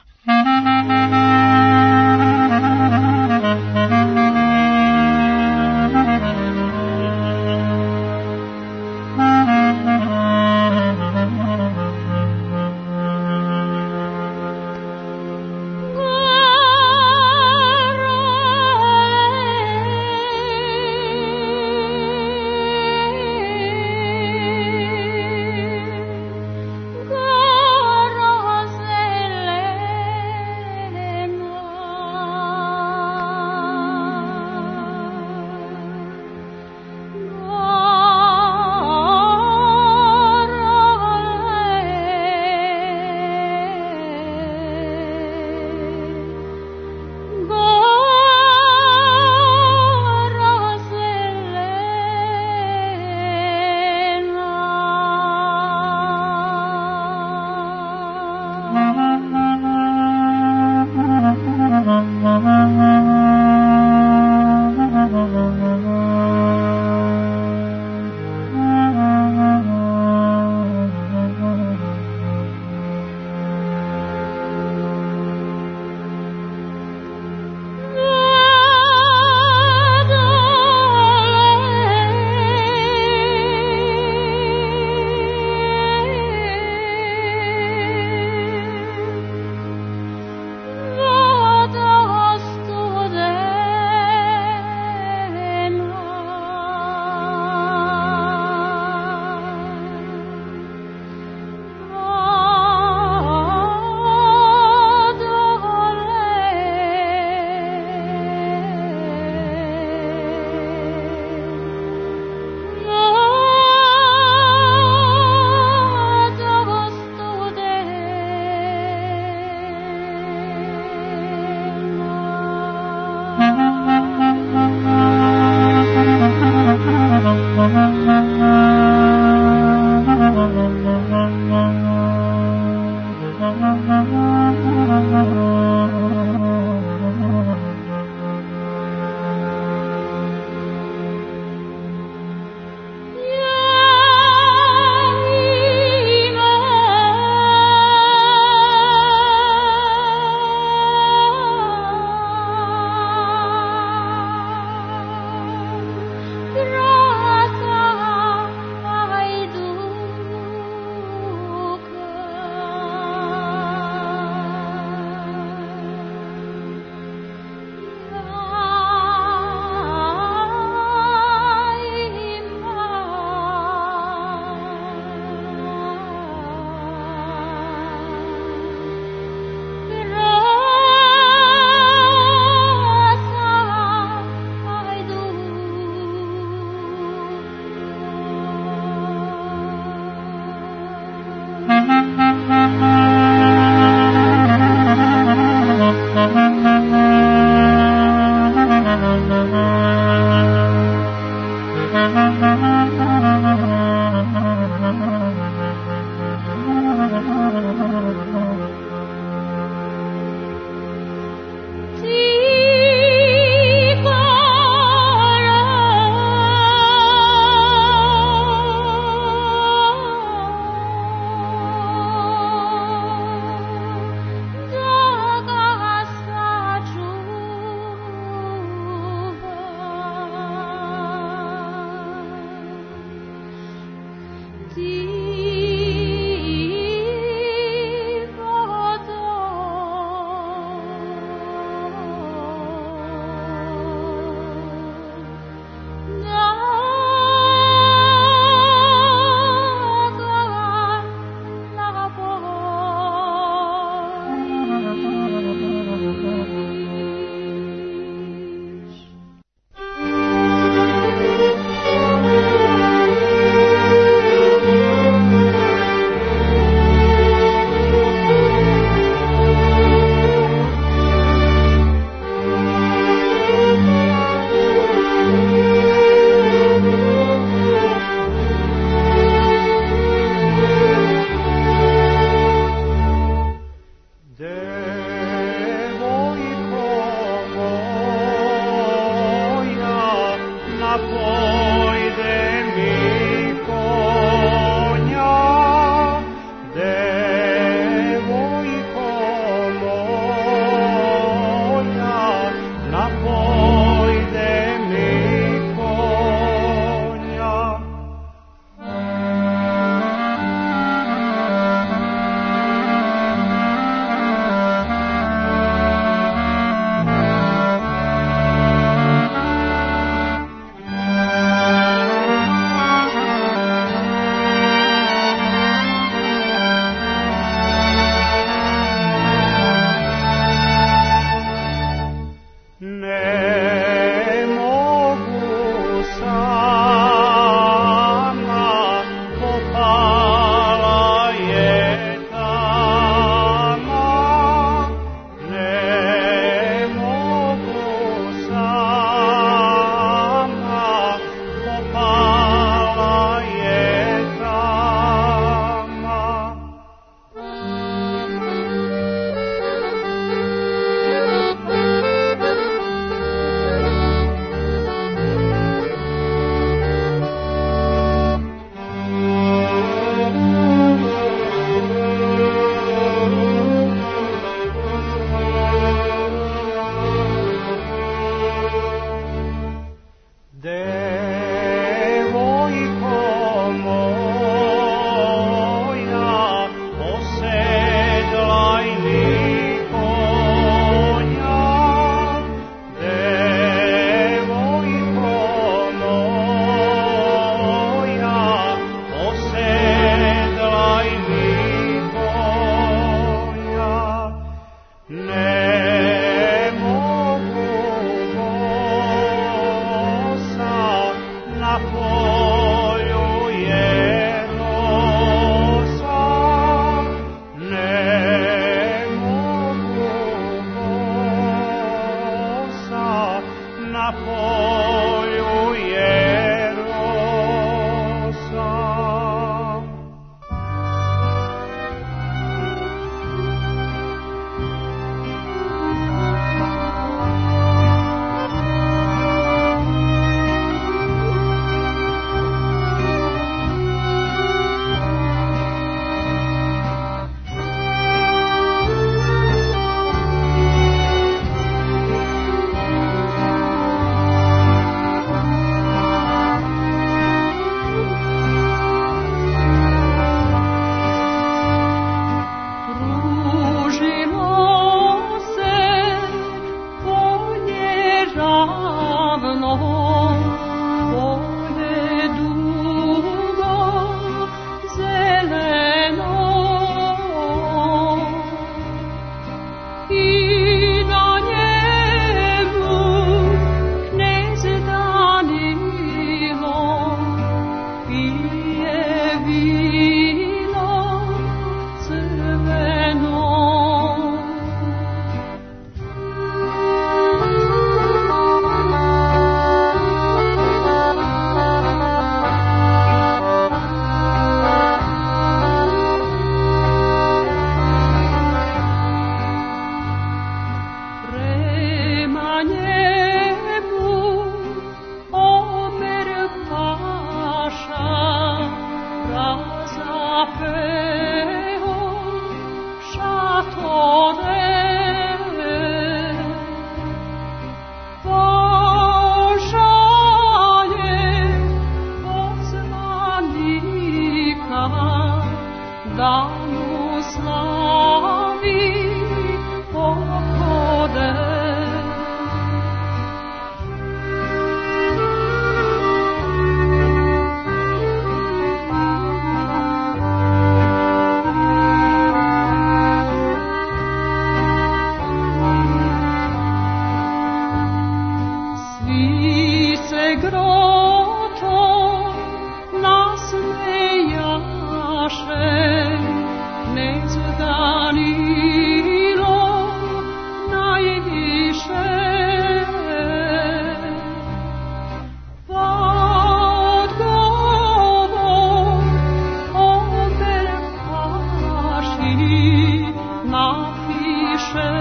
ti napiše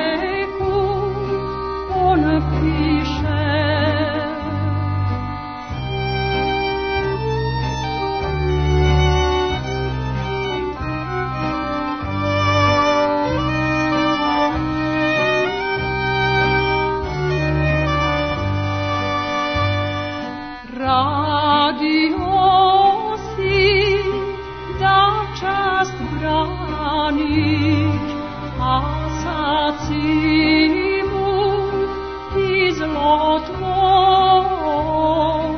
on piše. Radio si da čast braniš, a sad si mu ti zlotvo.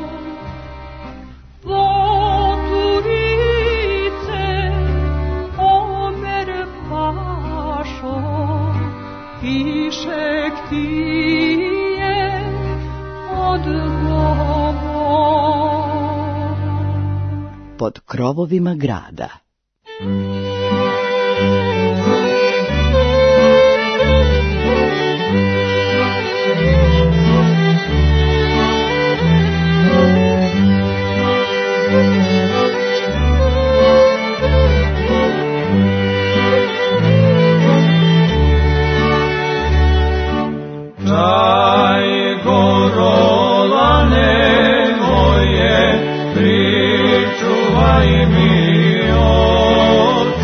Poturice omer pašo, pišek ti je odgovor. Pod krovovima grada. Pričuvaj mi, Oče,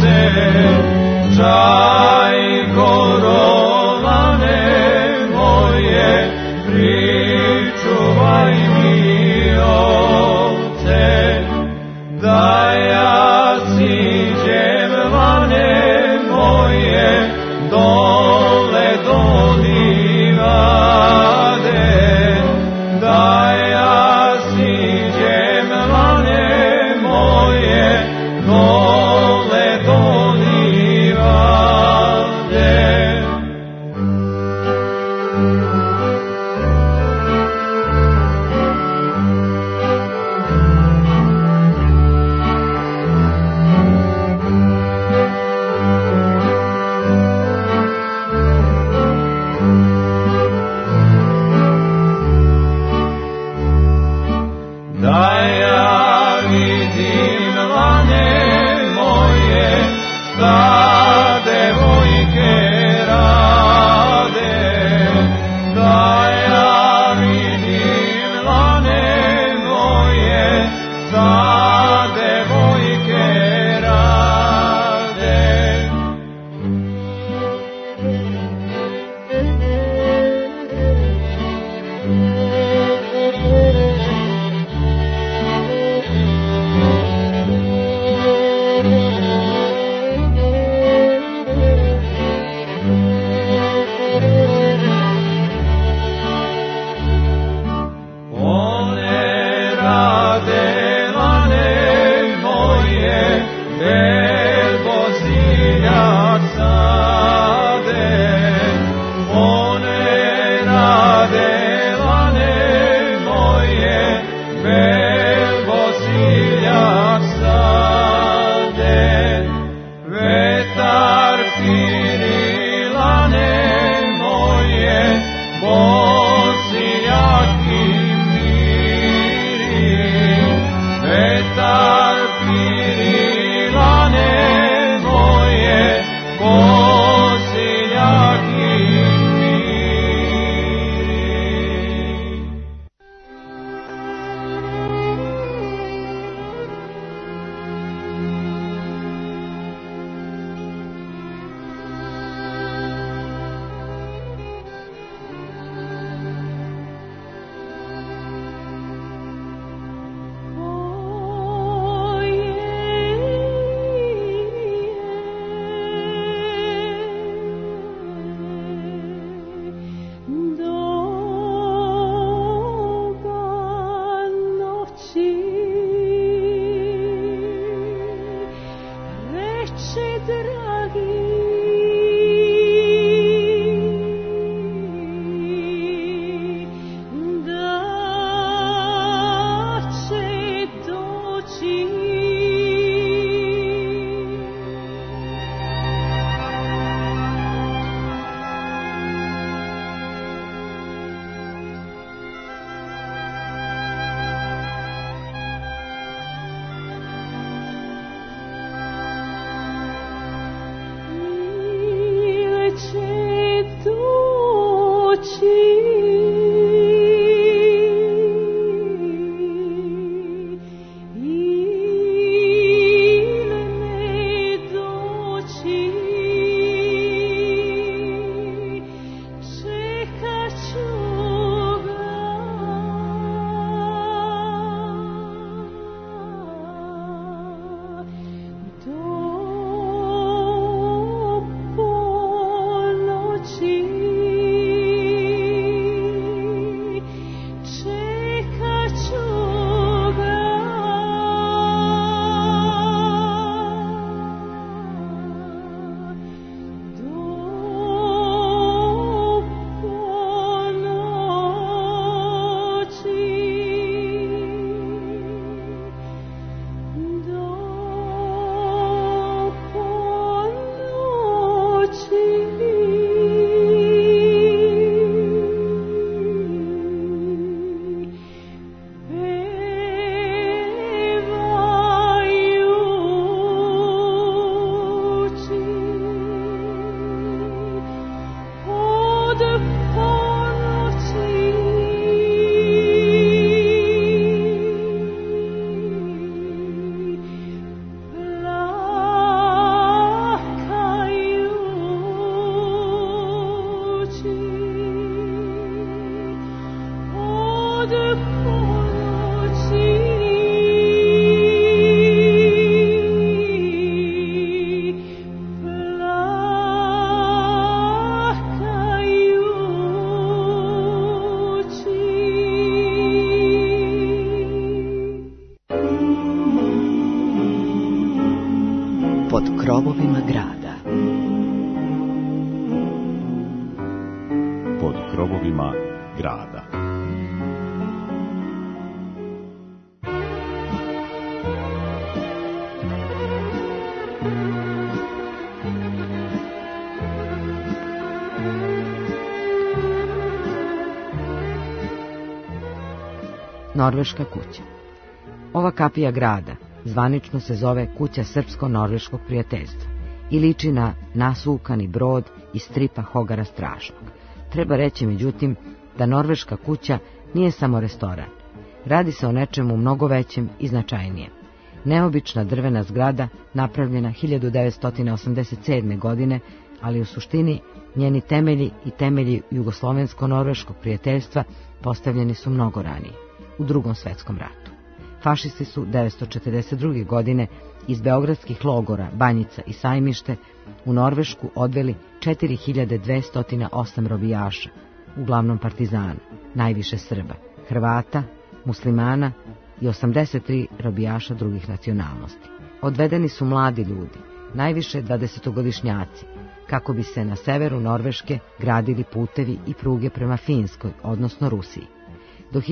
krovovima grada. Norveška kuća. Ova kapija grada zvanično se zove Kuća srpsko-norveškog prijateljstva i liči na nasukani brod iz stripa Hogara Strašnog. Treba reći, međutim, da Norveška kuća nije samo restoran. Radi se o nečemu mnogo većem i značajnijem. Neobična drvena zgrada, napravljena 1987. godine, ali u suštini njeni temelji i temelji jugoslovensko-norveškog prijateljstva postavljeni su mnogo ranije, u Drugom svetskom ratu. Fašisti su 1942. godine iz beogradskih logora Banjica i Sajmište u Norvešku odveli 4208 robijaša, uglavnom partizana, najviše Srba, Hrvata, muslimana i 83 robijaša drugih nacionalnosti. Odvedeni su mladi ljudi, najviše 20-godišnjaci, kako bi se na severu Norveške gradili putevi i pruge prema Finskoj, odnosno Rusiji. Do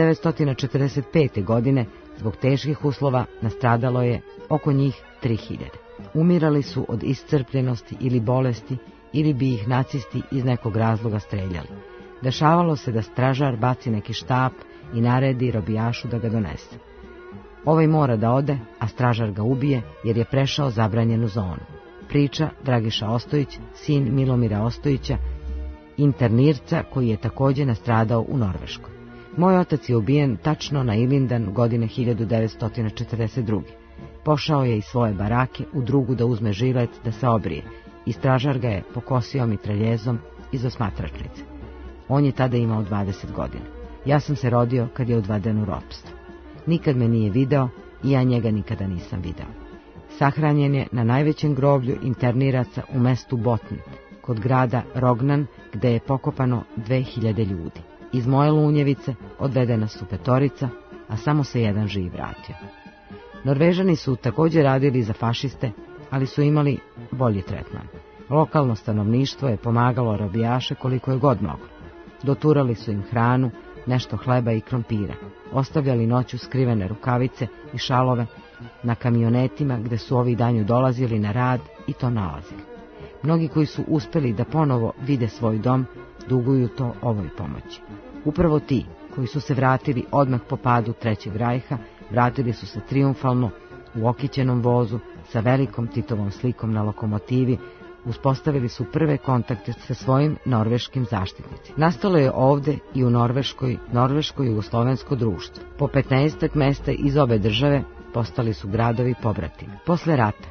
1945. godine zbog teških uslova nastradalo je oko njih 3000. Umirali su od iscrpljenosti ili bolesti, ili bi ih nacisti iz nekog razloga streljali. Dešavalo se da stražar baci neki štap i naredi robijašu da ga donese. Ovaj mora da ode, a stražar ga ubije jer je prešao zabranjenu zonu. Priča Dragiša Ostojić, sin Milomira Ostojića, internirca koji je također nastradao u Norveškoj. Moj otac je ubijen tačno na Ilindan godine 1942. Pošao je iz svoje barake u drugu da uzme žilet da se obrije i stražar ga je pokosio mitraljezom iz osmatračnice. On je tada imao 20 godina. Ja sam se rodio kad je odveden u ropstvo. Nikad me nije video i ja njega nikada nisam video. Sahranjen je na najvećem groblju interniraca u mestu Botn, kod grada Rognan, gde je pokopano 2000 ljudi. Iz moje Lunjevice odvedena su 5, a samo se 1 živ vratio. Norvežani su također radili za fašiste, ali su imali bolji tretman. Lokalno stanovništvo je pomagalo robijaše koliko je god moglo. Doturali su im hranu, nešto hleba i krompira. Ostavljali noću skrivene rukavice i šalove na kamionetima gde su ovi danju dolazili na rad i to nalazili. Mnogi koji su uspeli da ponovo vide svoj dom, duguju to ovoj pomoći. Upravo ti koji su se vratili odmah po padu Trećeg rajha, vratili su se trijumfalno u okićenom vozu sa velikom Titovom slikom na lokomotivi, uspostavili su prve kontakte sa svojim norveškim zaštitnicima. Nastalo je ovde i u norveško-jugoslovensko društvo. Po 15 mesta iz obe države postali su gradovi pobratimi. Posle rata,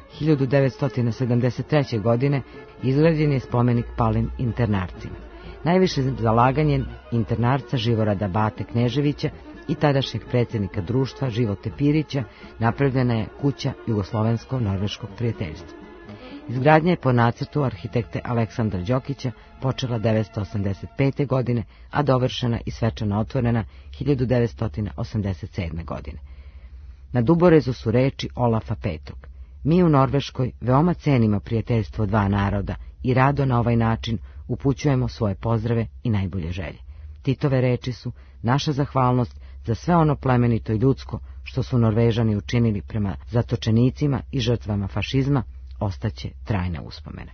1973. godine, izgrađen je spomenik palim internarcima. Najviše zalaganjem internarca Živorada Bate Kneževića i tadašnjeg predsjednika društva Živote Pirića napravljena je kuća jugoslovensko-norveškog prijateljstva. Izgradnja je po nacrtu arhitekte Aleksandra Đokića počela 1985. godine, a dovršena i svečano otvorena 1987. godine. Na Duborezu su reči Olafa V. Mi u Norveškoj veoma cenimo prijateljstvo dva naroda i rado na ovaj način upućujemo svoje pozdrave i najbolje želje. Titove reči su naša zahvalnost za sve ono plemenito i ljudsko što su Norvežani učinili prema zatočenicima i žrtvama fašizma, ostaće trajna uspomena.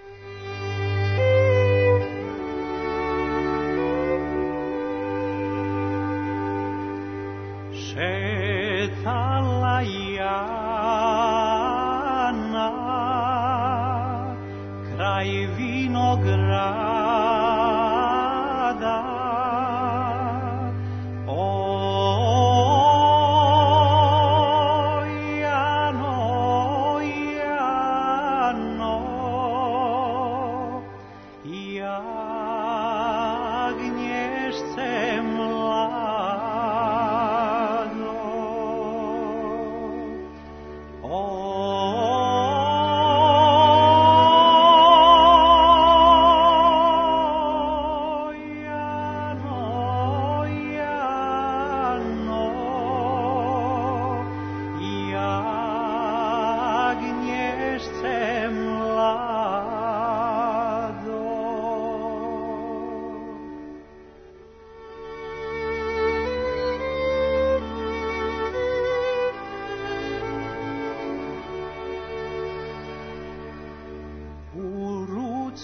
Šetala Jana kraj vinograda,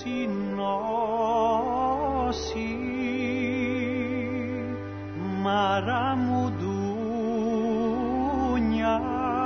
si nosi maramu dunja.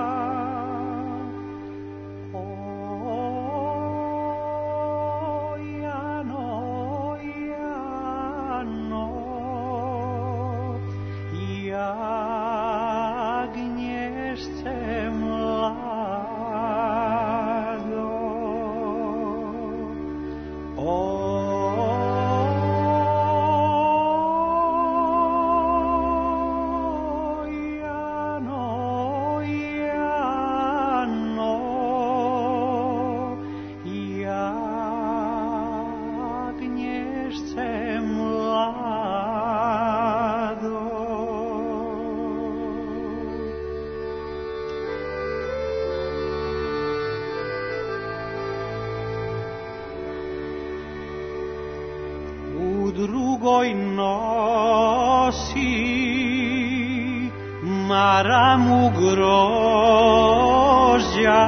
Drugoj nosi maramu grožđa.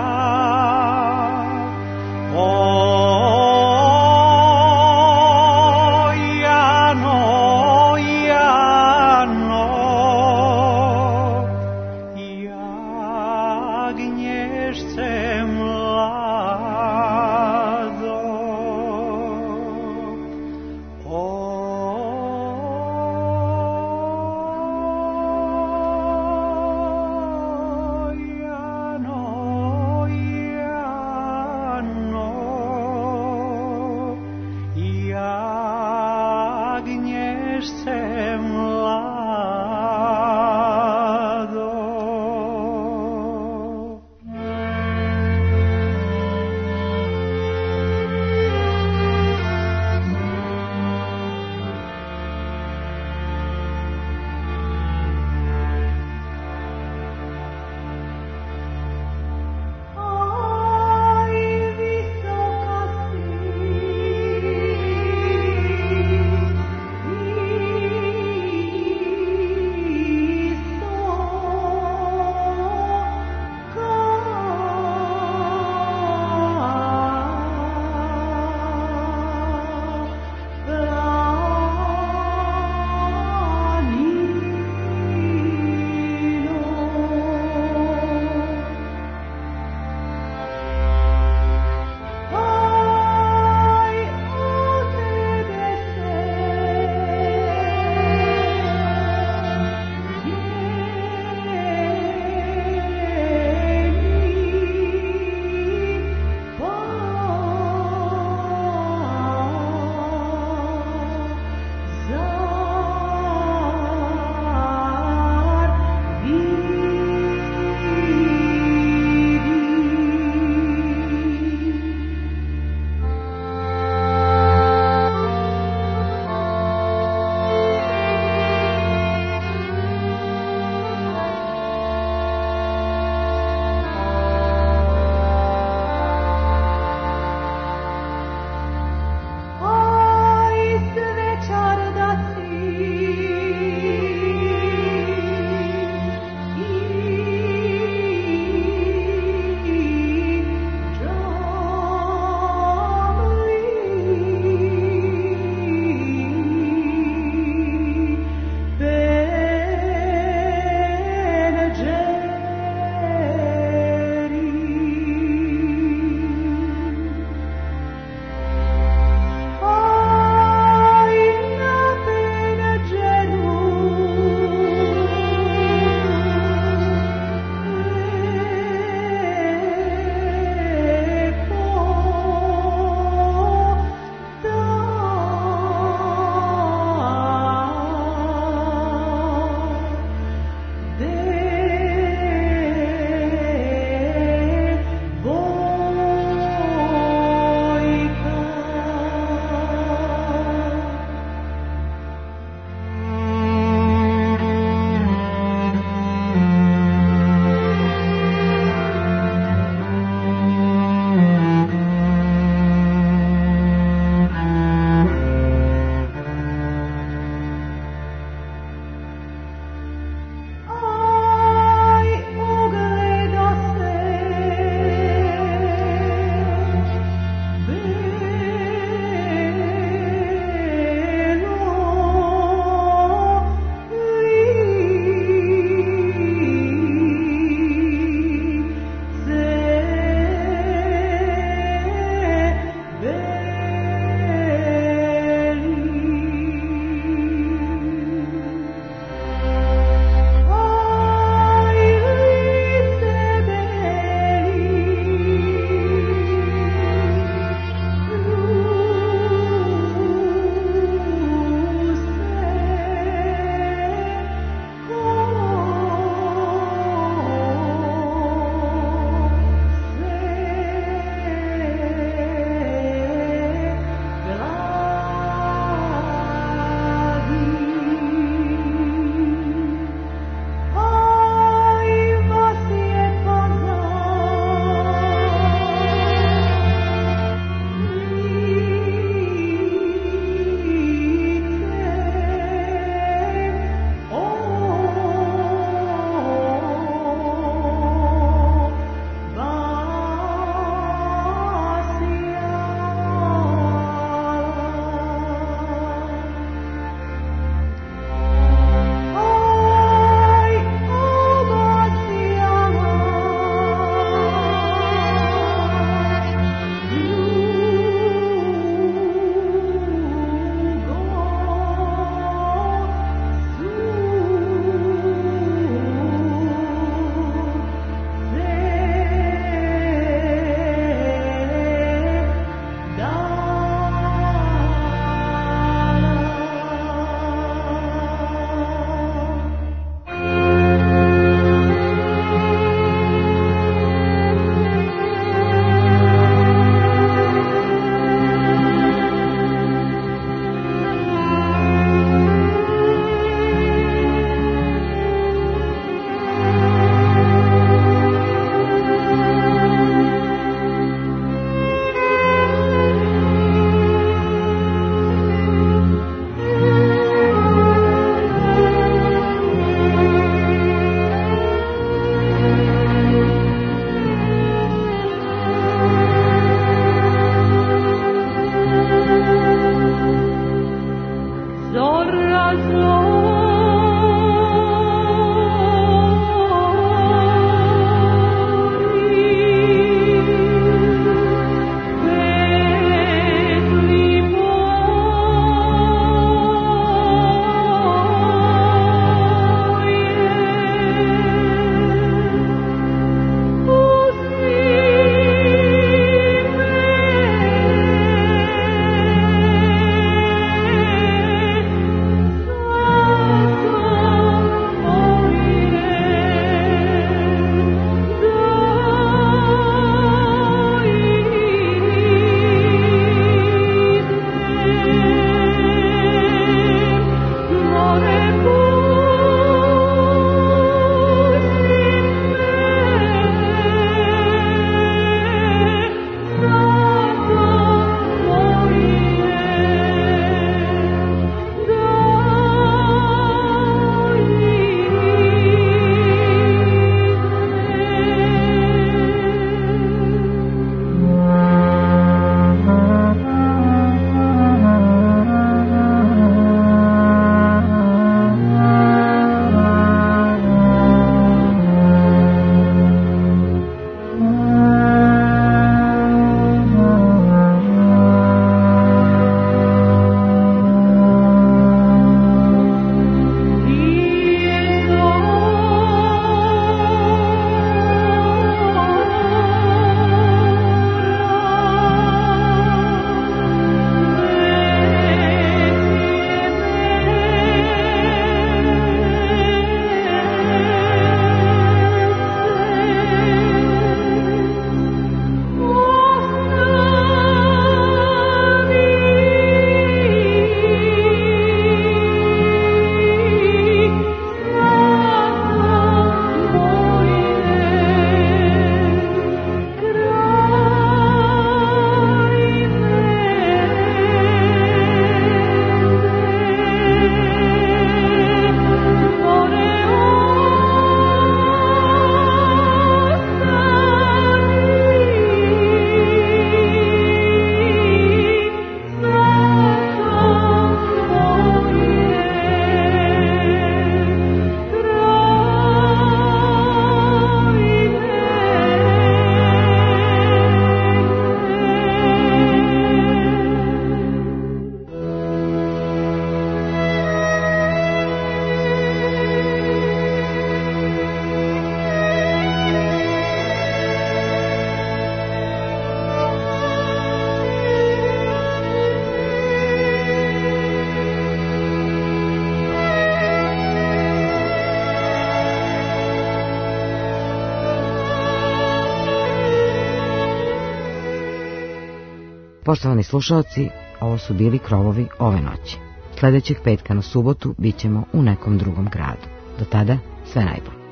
Poštovani slušalci, ovo su bili krovovi ove noći. Sljedećeg petka na subotu bit ćemo u nekom drugom gradu. Do tada, sve najbolje.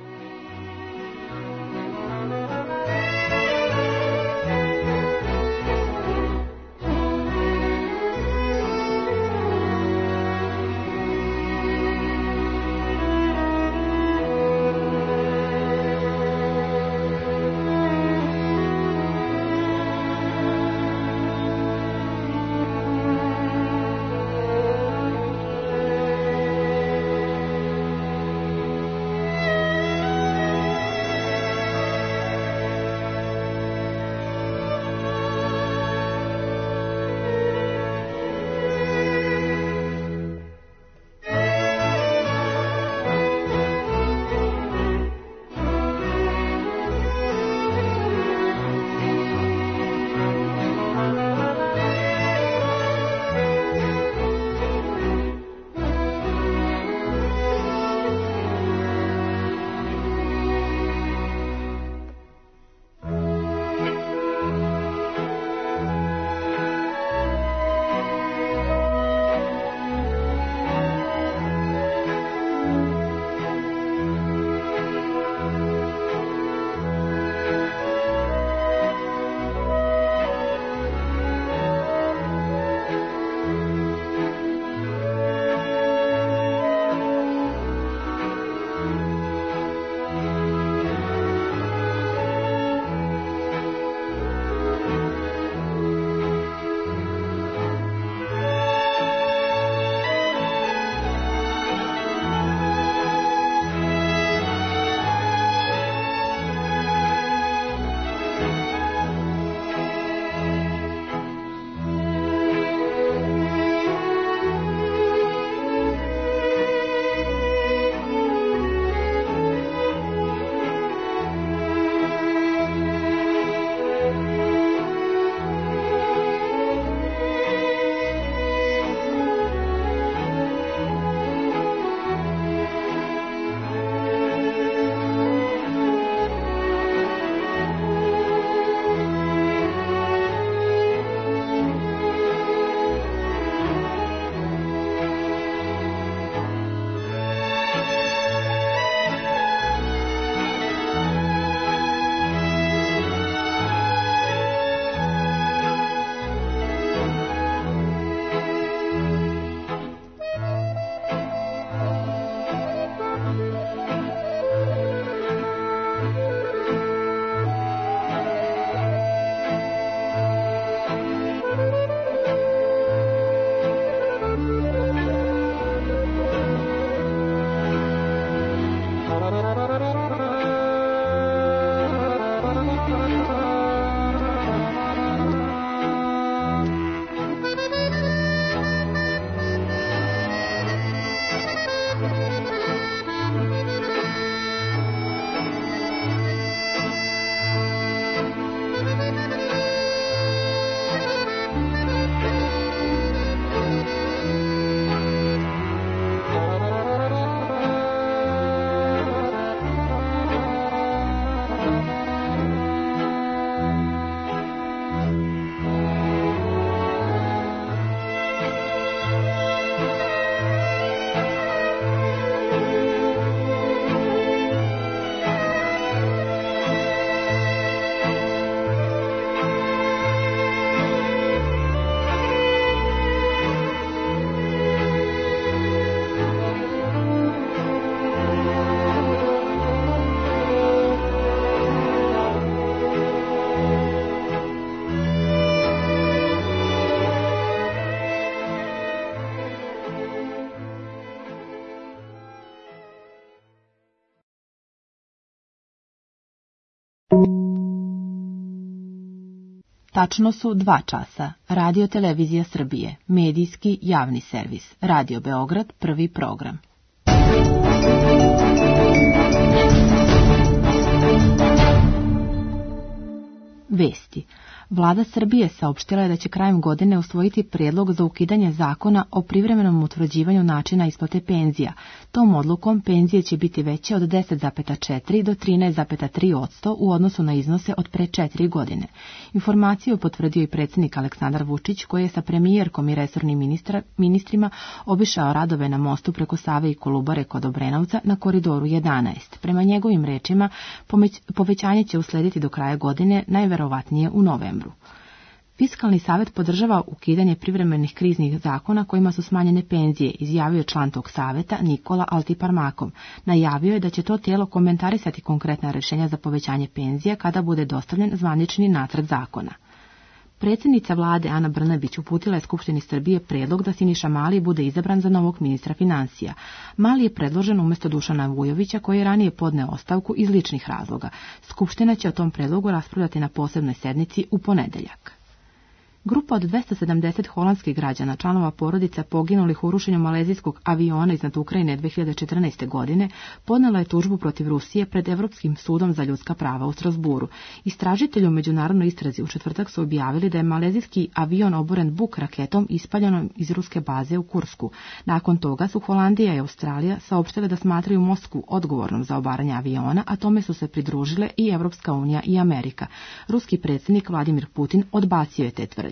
Tačno su 2 časa. Radio Televizija Srbije, medijski javni servis. Radio Beograd, prvi program. Vesti. Vlada Srbije saopštila je da će krajem godine usvojiti prijedlog za ukidanje zakona o privremenom utvrđivanju načina isplate penzija. Tom odlukom penzije će biti veće od 10,4 do 13,3% u odnosu na iznose od pre 4 godine. Informaciju potvrdio i predsjednik Aleksandar Vučić, koji je sa premijerkom i resornim ministrima obišao radove na mostu preko Save i Kolubare kod Obrenovca na koridoru 11. Prema njegovim rečima, povećanje će uslediti do kraja godine, najverovatnije u novembru. Fiskalni savjet podržava ukidanje privremenih kriznih zakona kojima su smanjene penzije, izjavio je član tog savjeta Nikola Altiparmakov. Najavio je da će to tijelo komentarisati konkretna rješenja za povećanje penzija kada bude dostavljen zvanični nacrt zakona. Predsjednica vlade Ana Brnabić uputila je Skupštini Srbije prijedlog da Siniša Mali bude izabran za novog ministra financija. Mali je predložen umjesto Dušana Vujovića, koji je ranije podneo ostavku iz ličnih razloga. Skupština će o tom prijedlogu raspravljati na posebnoj sednici u ponedjeljak. Grupa od 270 holandskih građana, članova porodica poginulih u rušenju malezijskog aviona iznad Ukrajine 2014. godine, podnela je tužbu protiv Rusije pred Europskim sudom za ljudska prava u Strasburu. Istražitelji u međunarodnoj istrazi u četvrtak su objavili da je malezijski avion oboren Buk raketom ispaljenom iz ruske baze u Kursku. Nakon toga su Holandija i Australija saopštile da smatraju Moskvu odgovornom za obaranje aviona, a tome su se pridružile i Evropska unija i Amerika. Ruski predsjednik Vladimir Putin odbacio je te tvrdnje.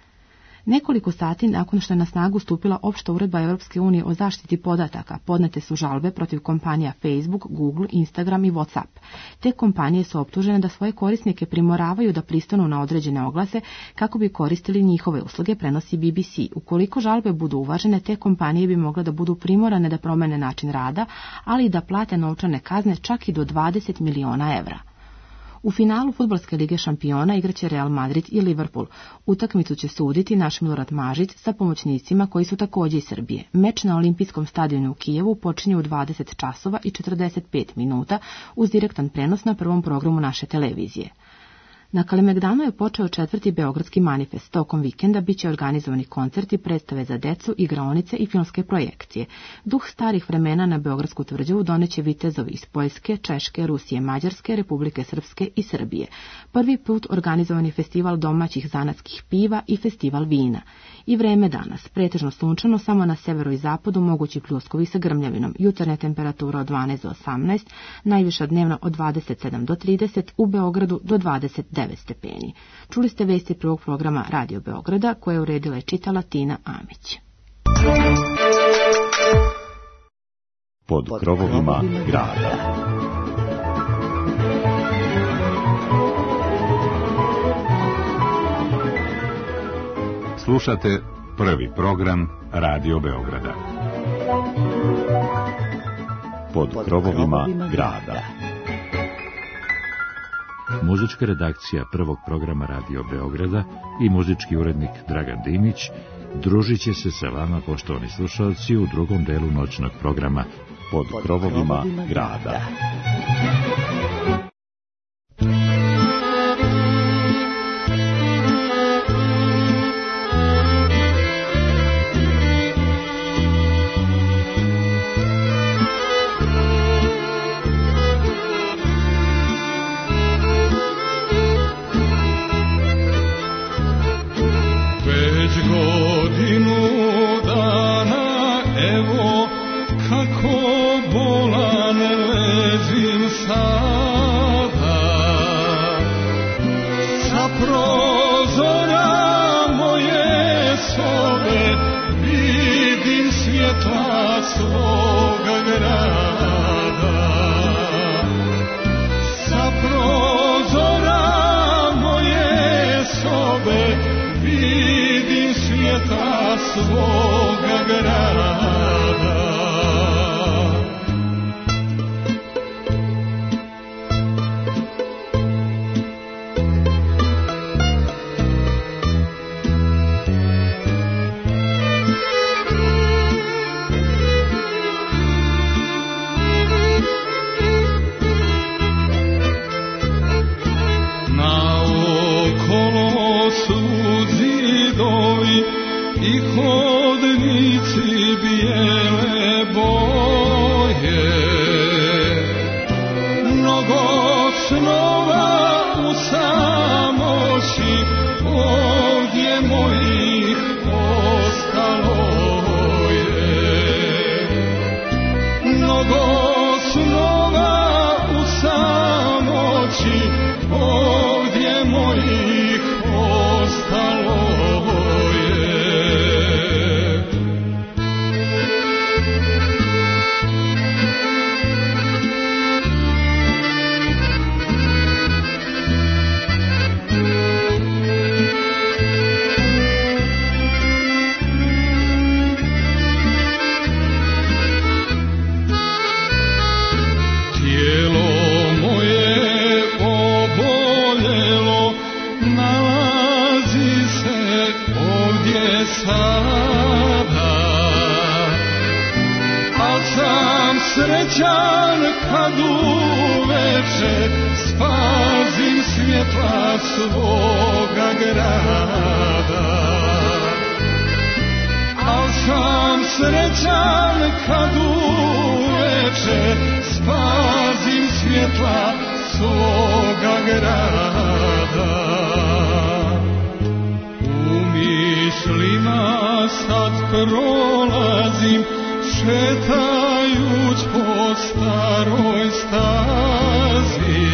Nekoliko sati nakon što je na snagu stupila opšta uredba Europske unije o zaštiti podataka, podnete su žalbe protiv kompanija Facebook, Google, Instagram i WhatsApp. Te kompanije su optužene da svoje korisnike primoravaju da pristanu na određene oglase kako bi koristili njihove usluge, prenosi BBC. Ukoliko žalbe budu uvažene, te kompanije bi mogle da budu primorane da promene način rada, ali i da plate novčane kazne čak i do 20 miliona evra. U finalu Fudbalske lige šampiona igraće Real Madrid i Liverpool. Utakmicu će suditi naš Milorad Mažić sa pomoćnicima koji su također iz Srbije. Meč na Olimpijskom stadionu u Kijevu počinje u 20 časova i 45 minuta uz direktan prenos na prvom programu naše televizije. Na Kalemegdanu je počeo 4. Beogradski manifest. Tokom vikenda bit će organizovani koncerti, predstave za decu, igraonice i filmske projekcije. Duh starih vremena na Beogradsku tvrđavu doneće vitezovi iz Poljske, Češke, Rusije, Mađarske, Republike Srpske i Srbije. Prvi put organizovani festival domaćih zanatskih piva i festival vina. I vreme danas, pretežno sunčano, samo na severu i zapadu mogući pljuskovi sa grmljavinom. Jutarnja temperatura od 12 do 18, najviša dnevna od 27 do 30, u Beogradu do 29 stepeni. Čuli ste vesti prvog programa Radio Beograda, koje je uredila i čitala Tina Amić. Pod krovovima grada. Slušate prvi program Radio Beograda. Pod krovovima grada. Muzička redakcija prvog programa Radio Beograda i muzički urednik Dragan Dimić družit će se sa vama, poštovani slušalci, u drugom delu noćnog programa Pod krovovima grada. I hodnici bijeli mnogo snova u samoći ovdje mojih ostalo je. Srećan kad uveče spazim svjetla svoga grada. Al sam srećan kad uveče spazim svjetla svoga grada. U mislima sad prolazim šetajuć po staroj stazi,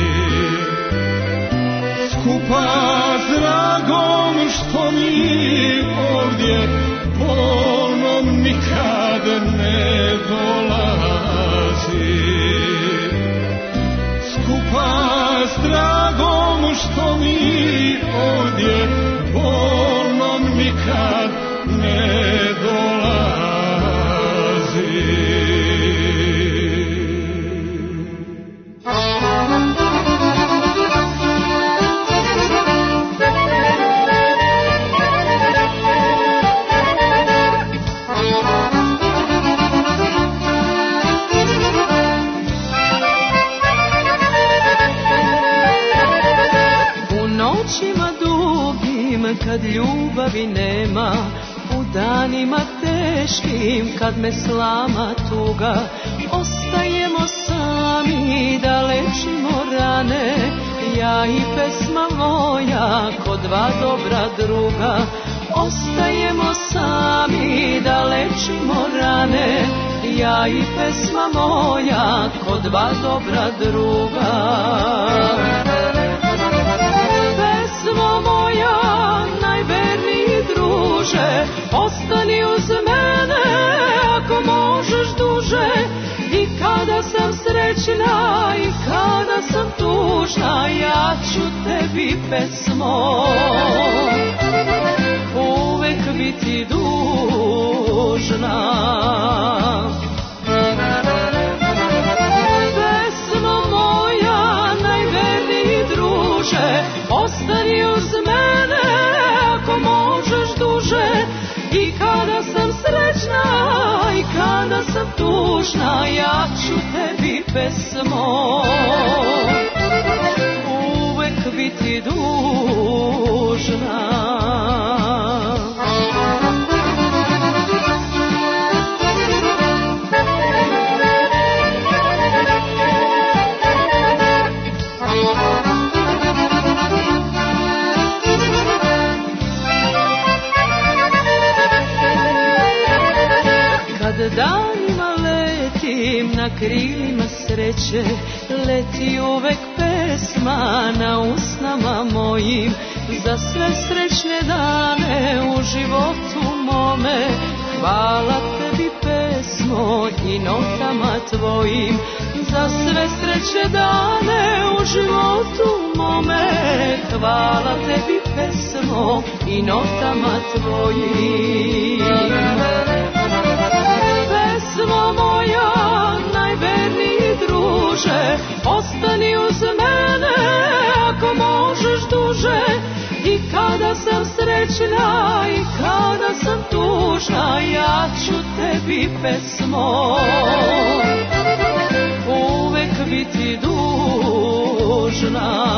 skupa s dragom što mi ovdje bolnom nikad ne dolazi. Skupa s dragom što mi ovdje bolnom nikad ne dolazi. Kad ljubavi nema, u danima teškim, kad me slama tuga, ostajemo sami da lečimo rane, ja i pesma moja ko dva dobra druga. Ostajemo sami da lečimo rane, ja i pesma moja ko dva dobra druga. Pesma moja, najverniji druže, ostani uz mene ako možeš duže. I kada sam srećna i kada sam tužna, ja ću tebi pesmo uvek biti dužna. Pesmo moja, najverniji druže, ostani uz mene ako možeš duže. I kada sam srećna i kada sam tužna, ja ću tebi pesmo uvek biti dužna. Danima letim na krilima sreće, leti uvek pesma na usnama mojim. Za sve srećne dane u životu mome, hvala tebi pesmo i notama tvojim. Za sve srećne dane u životu mome, hvala tebi pesmo i notama tvojim. Pesmo moja, najverniji druže, ostani uz mene ako možeš duže. I kada sam srećna i kada sam tužna, ja ću tebi pesmo uvek biti dužna.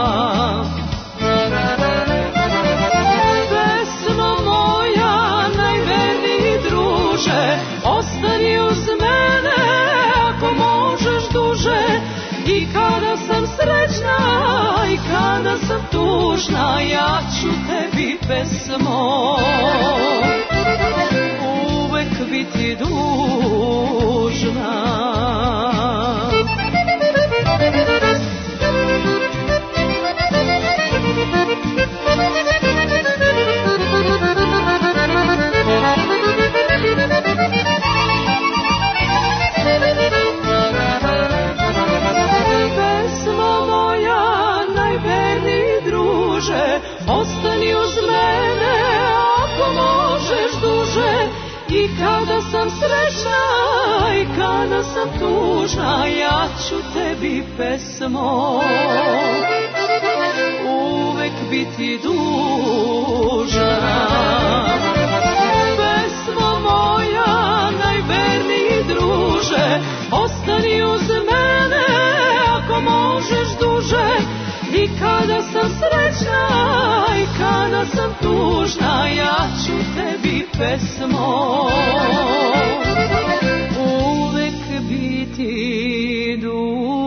Pesmo moja, najverniji druže, ostani uz mene ako možeš duže. I kada sam srećna i kada sam tužna, ja ću tebi pesmo uvek biti dužna. kada sam srećna i kada sam tužna, ja ću tebi pesmo uvek biti dužna. Pesmo moja, najverniji druže, ostani uz mene ako možeš duže. I kada sam srećna i kada sam tužna, ja ću tebi pesmo uvek biti dužna.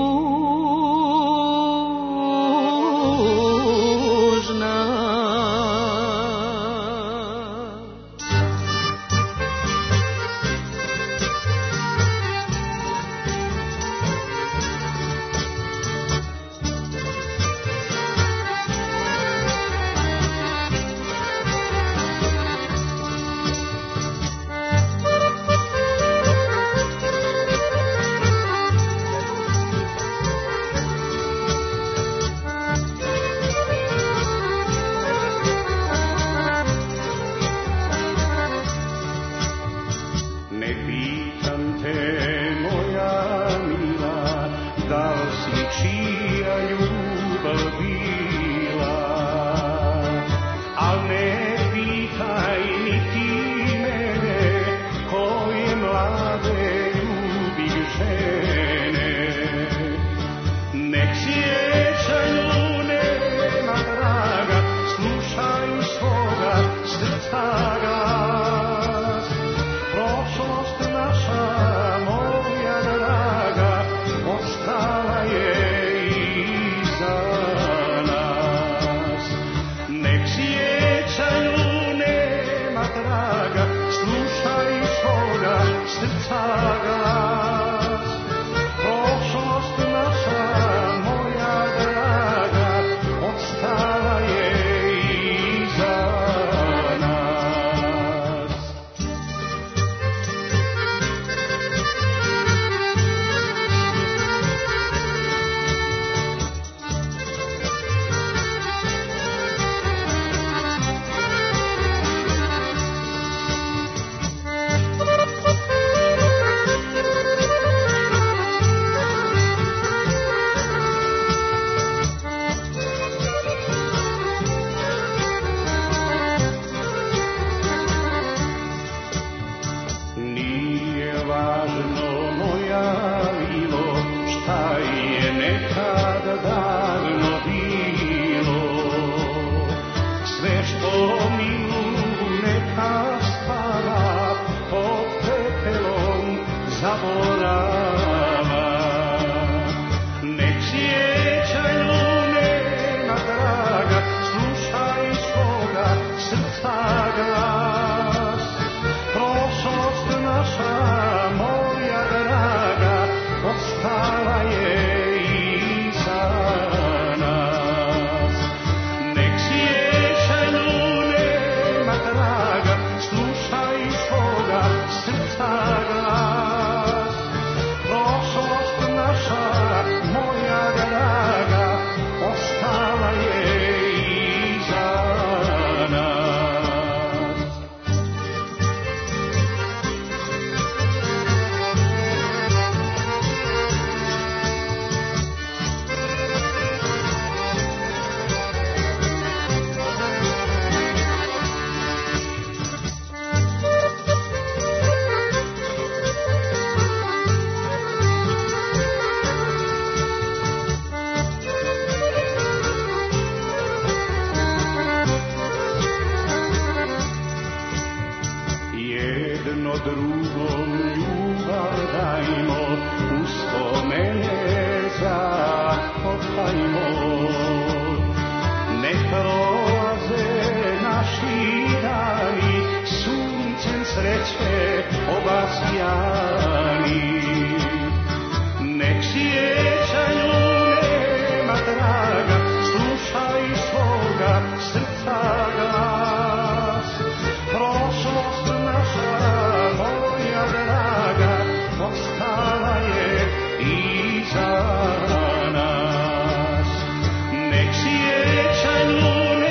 Nek sjećanju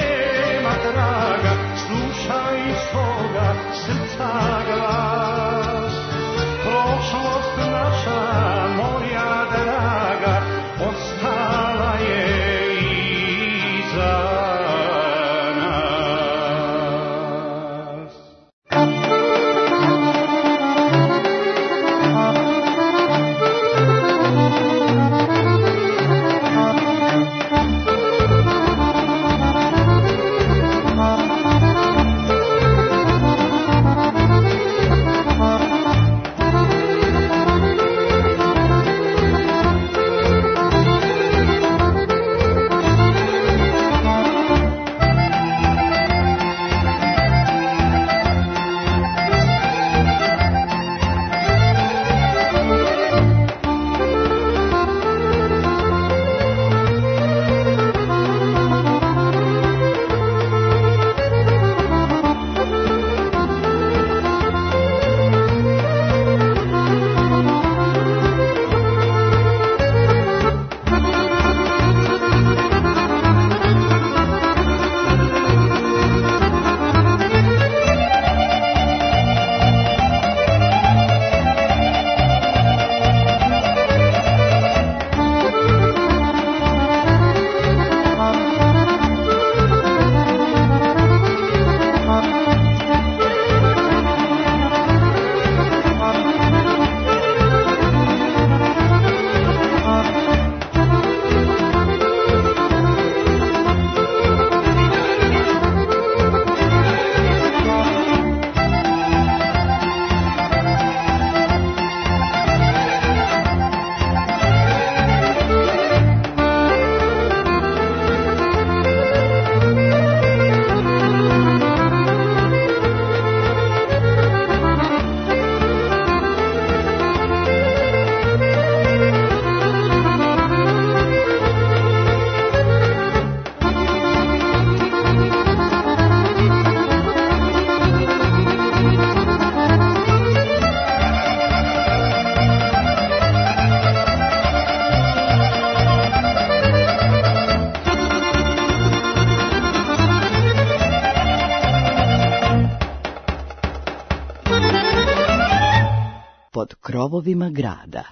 pod krovovima grada.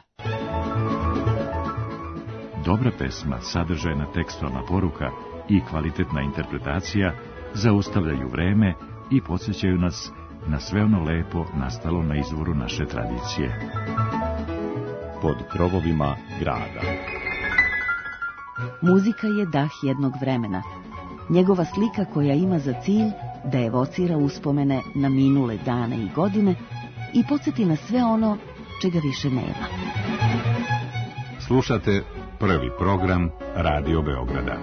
Dobra pesma, sadržajna tekstualna poruka i kvalitetna interpretacija zaustavljaju vreme i podsjećaju nas na sve ono lepo nastalo na izvoru naše tradicije. Pod krovovima grada. Muzika je dah jednog vremena. Njegova slika koja ima za cilj da evocira uspomene na minule dane i godine i podsjeti na sve ono čega više nema. Slušate prvi program Radio Beograda.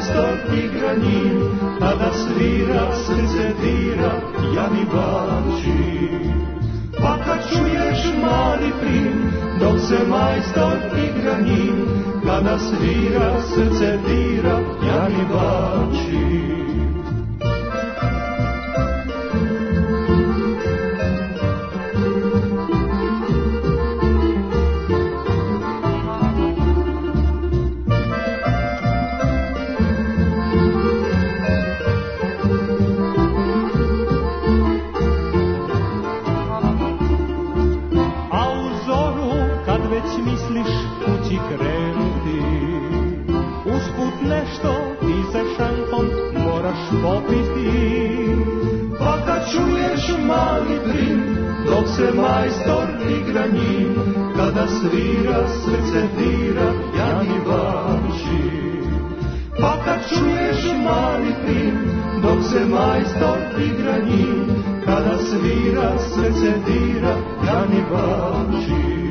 majstor igra njim, kada svira srce dira, ja mi bači. Pa kad čuješ mali prim, dok se majstor igra njim, kada svira srce dira, ja mi bači. Dok se majstor igra njim, kada svira srce dira, ja mi bači. Pa kad čuješ mali prim, dok se majstor igra njim, kada svira srce dira, ja mi bači.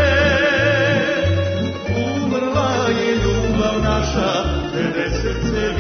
Naša, tebe srce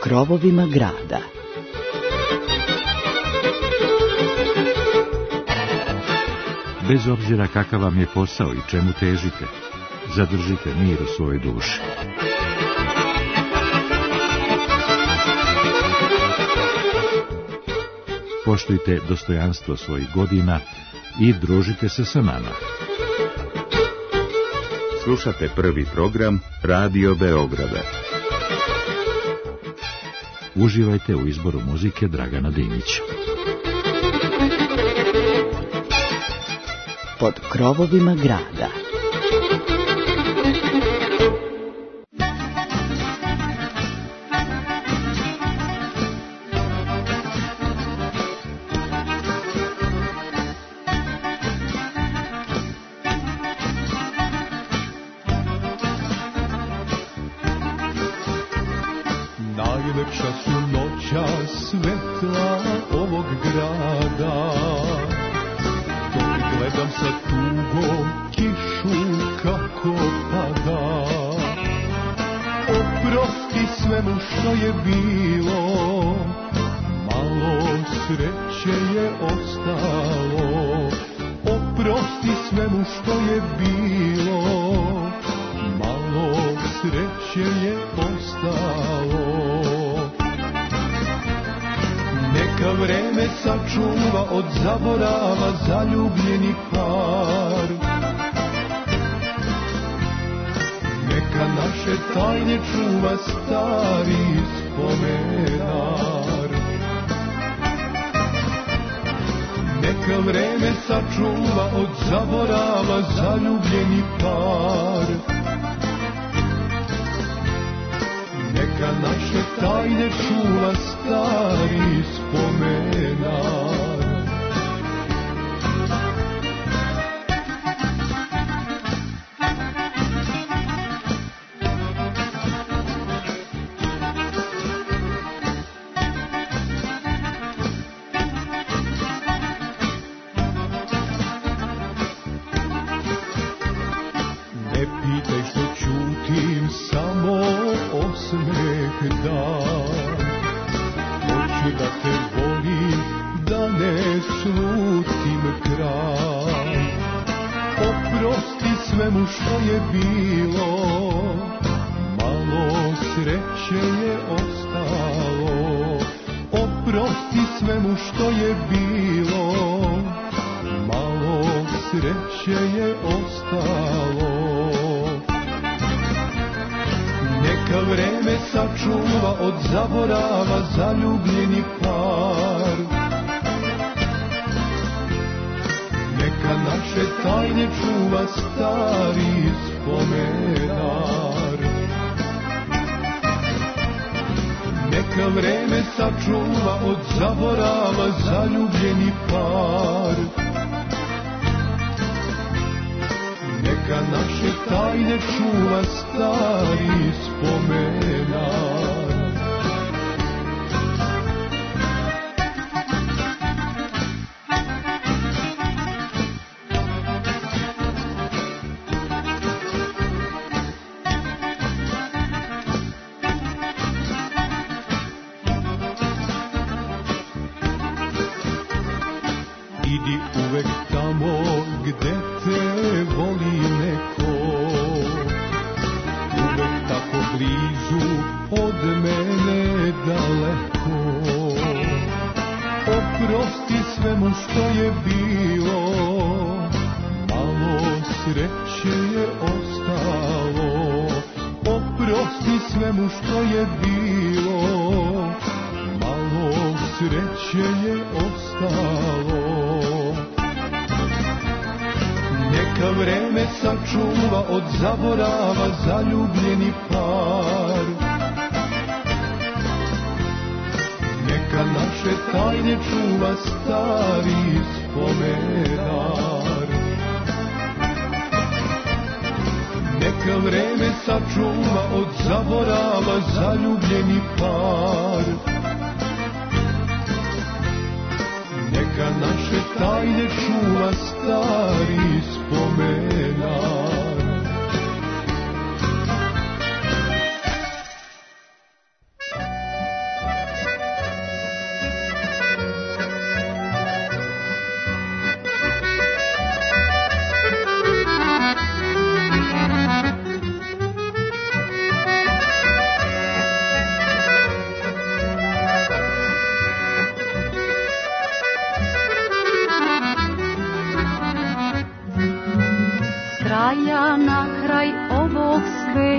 krovovima grada. Bez obzira kakav vam je posao i čemu težite, zadržite mir u svojoj duši. Poštujte dostojanstvo svojih godina i družite se sa nama. Slušate prvi program Radio Beograda. Uživajte u izboru muzike Dragana Dimića. Pod krovovima grada. Najlepša su noća svetla ovog grada, dok gledam sa tugom kišu kako pada. Oprosti svemu što je bilo, malo sreće je ostalo. Oprosti svemu što je bilo, malo sreće je ostalo. Neka vreme sačuva od zaborava zaljubljeni par. Neka naše tajne čuva stari spomenar. Neka vreme sačuva od zaborava zaljubljeni par. Neka naše tajne čuva stari spomenar. Ne pitaj što čutim, samo osmeh dam. Hoću da te volim, da ne slutim kraj. Oprosti svemu što je bilo, malo sreće je ostalo. Oprosti svemu što je bilo, malo sreće je ostalo. Neka vreme sačuva od zaborava zaljubljeni par. Neka naše tajne čuva stari spomenar. Neka vreme sačuva od zaborava zaljubljeni par. Neka naše tajne čuva stari spomenar. Idi uvek tamo gde te voli neko, uvek tako blizu, od mene daleko. Oprosti svemu što je bilo, malo sreće je ostalo. Oprosti svemu što je bilo, malo sreće je ostalo. Neka vreme sačuva od zaborava zaljubljeni par. Neka naše tajne čuva stari spomenar. Neka vreme sačuva od zaborava zaljubljeni par. Neka naše tajne čuva stari spomenar.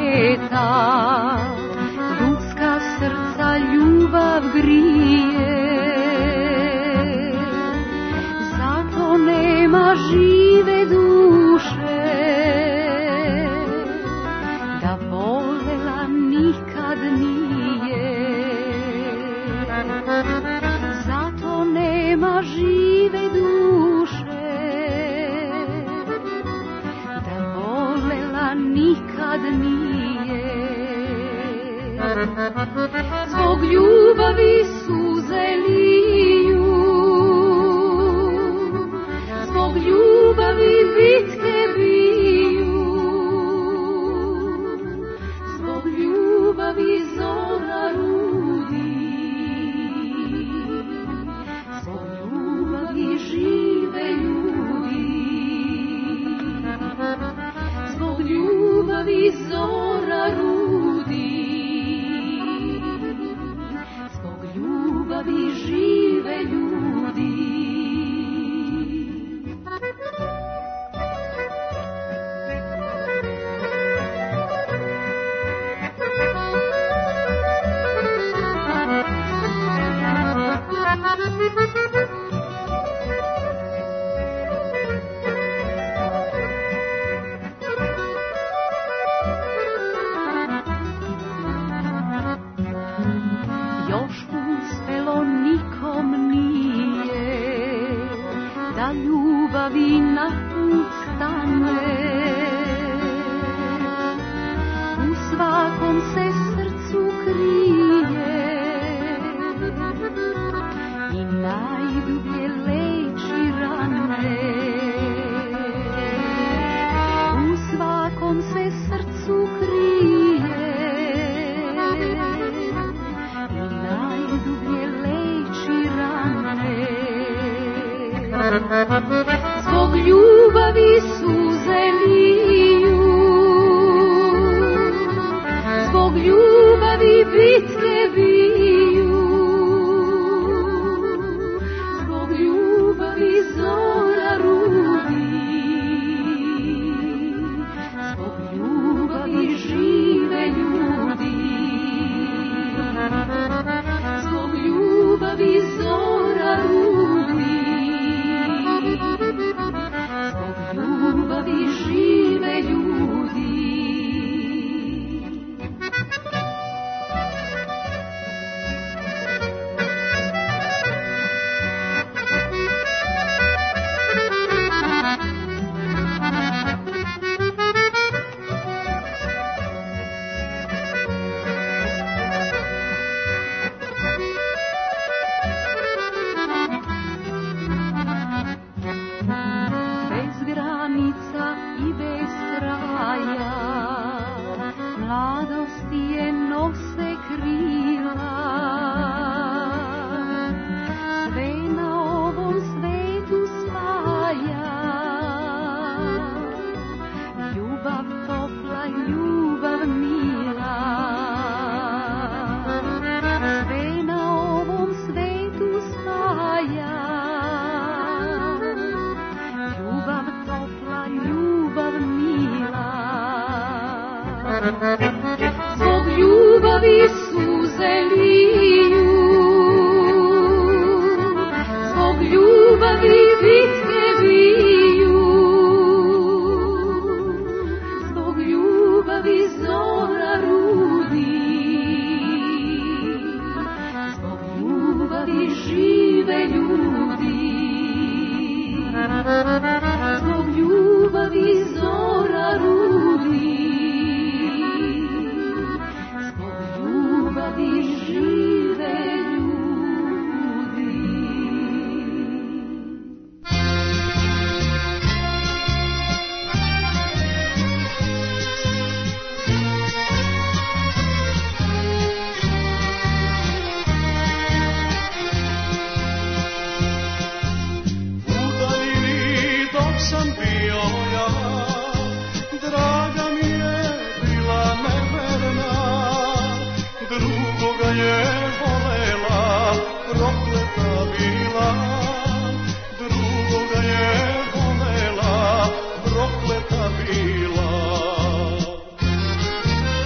sveta, ljudska srca ljubav grije, zato nema žive duše da volela nikad nije, zato nema žive duše da volela nikad nije. Zbog ljubavi suze liju, zbog ljubavi bitke biju, zbog ljubavi zora rudi, zbog ljubavi žive ljudi, zbog ljubavi zora rudi, zbog ljubavi žive ljudi. Još uspelo nikom nije da ljubavi na put stane, u svakom se srcu krije i najdublje leči rane, u svakom se srcu krije i najdublje leči rane. Zbog ljubavi suze liju, zbog ljubavi bitke biju, zbog ljubavi zora rudi, zbog ljubavi žive ljudi, zbog ljubavi zora rudi, zbog ljubavi žive ljudi. Bez granica i bez kraja, mladosti je nose krila, sve na ovom svetu spaja, ljubav topla, ljubav mila, sve na ovom svetu spaja, ljubav topla, ljubav mila. Zbog ljubavi suze liju, zbog ljubavi bitke biju, zbog ljubavi zora rudi, zbog ljubavi žive ljudi, zbog ljubavi zora rudi, zbog ljubavi žive ljudi. U daljini dok sam bio ja, draga mi je bila neverna, drugoga je volela, prokleta bila, drugoga je volela, prokleta bila.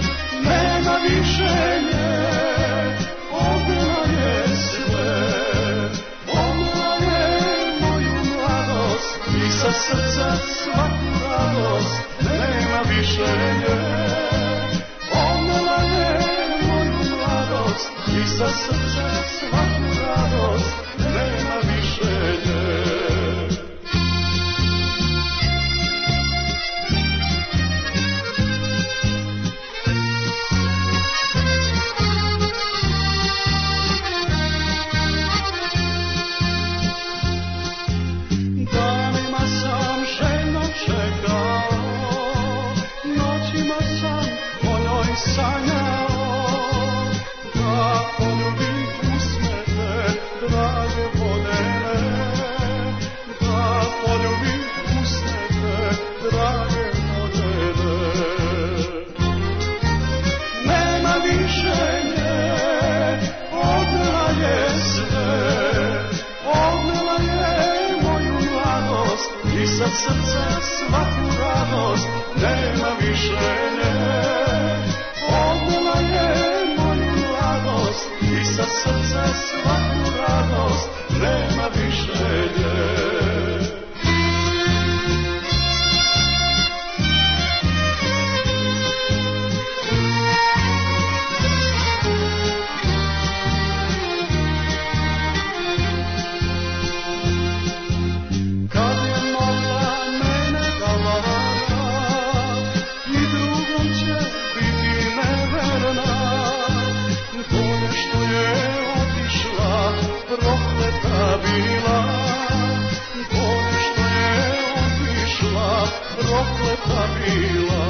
srca svaku radost, nema više nje. Odnela je moju mladost i sa srca svaku radost, nema više nje. Sa srca svaku radost, nema više nje. Odnela je moju mladost i sa srca svaku radost, nema više nje. Prokleta bila,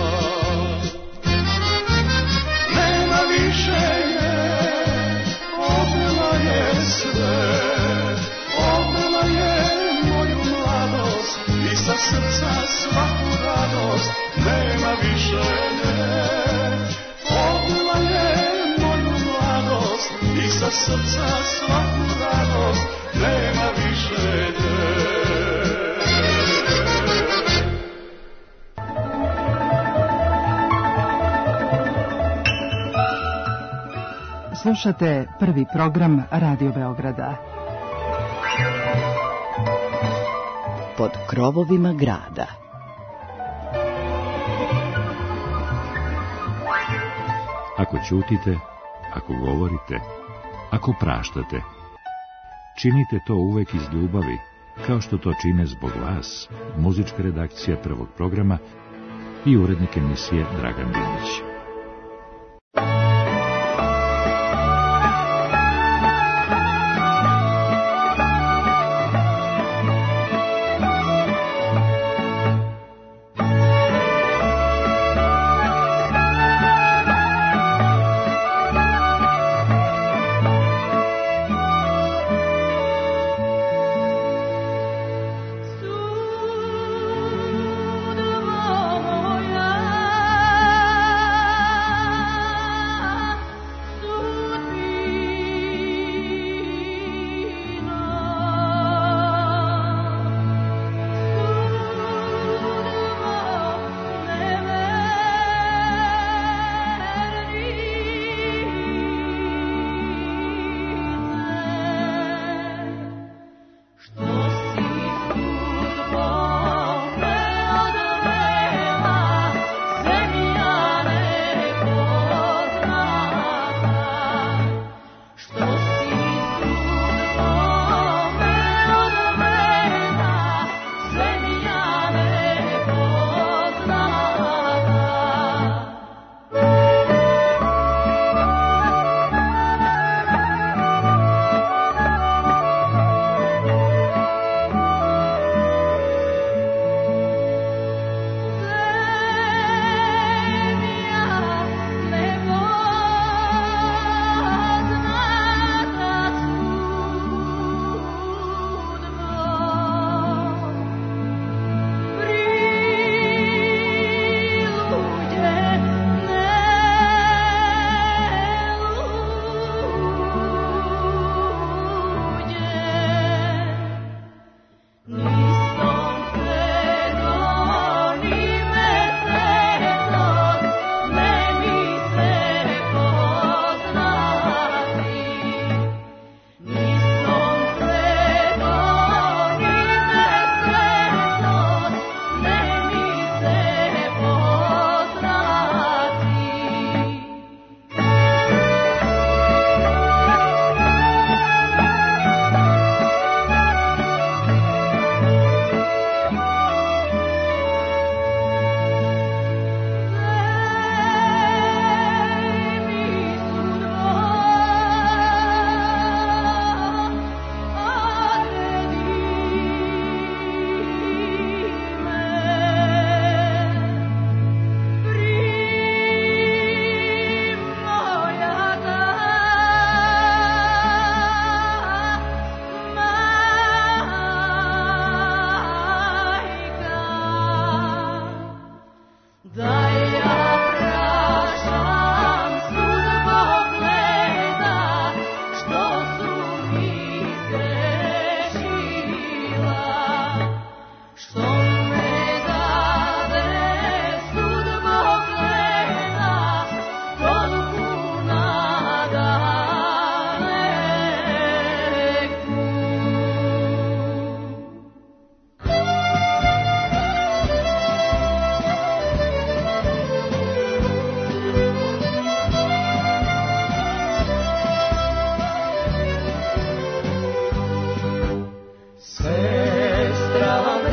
nema više nje, odnela je sve, odnela je moju mladost i sa srca svaku radost, nema više nje. Odnela je moju mladost i sa srca svaku radost, nema više nje. Slušate prvi program Radio Beograda. Pod krovovima grada. Ako ćutite, ako govorite, ako praštate, činite to uvek iz ljubavi, kao što to čine zbog vas, muzička redakcija prvog programa i urednik emisije Dragan Dinić.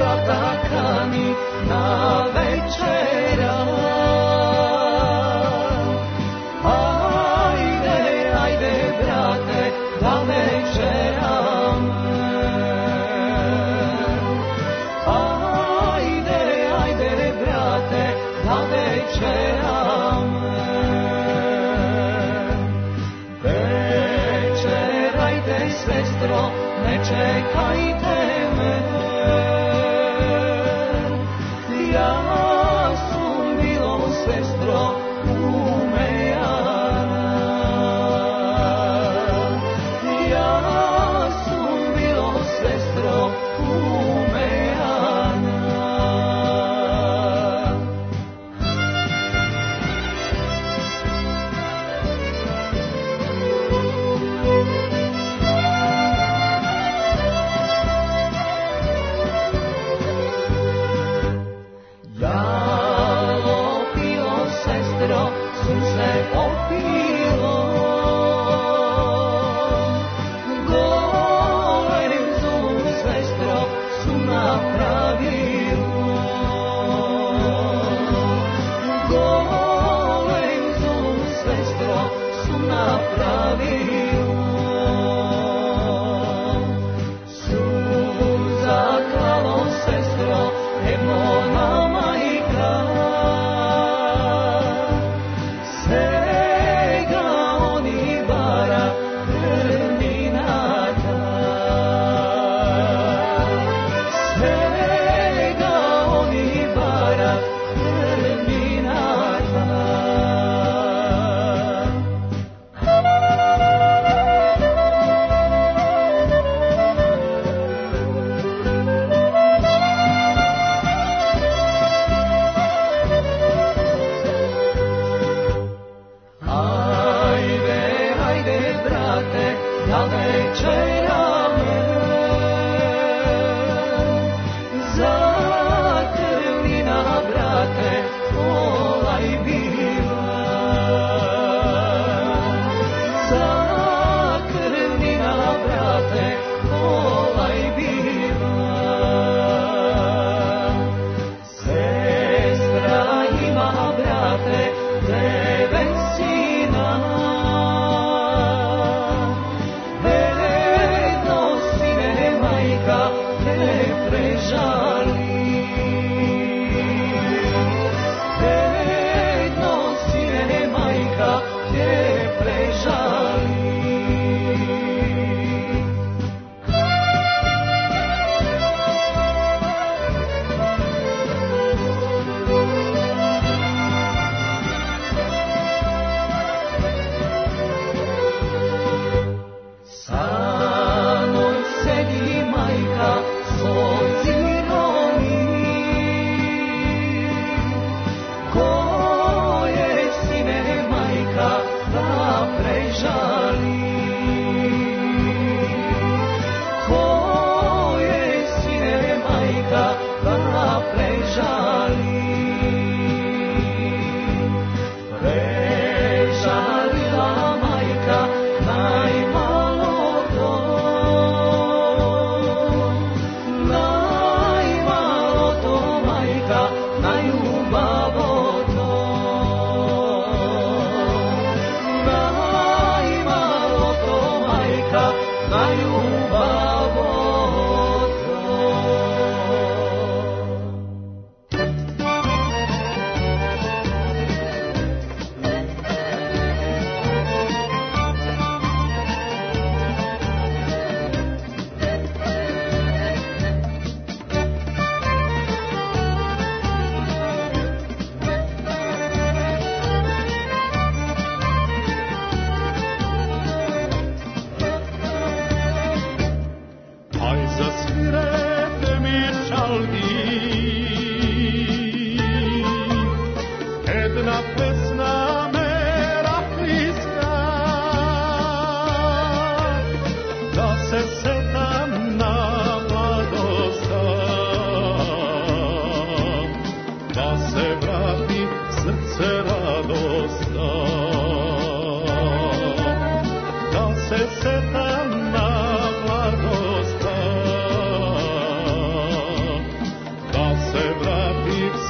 vrata kani na večera. Ajde, ajde, brate, da večeram. Ajde, ajde, brate, da večeram. Večerajte, sestro, ne čekajte me. Ja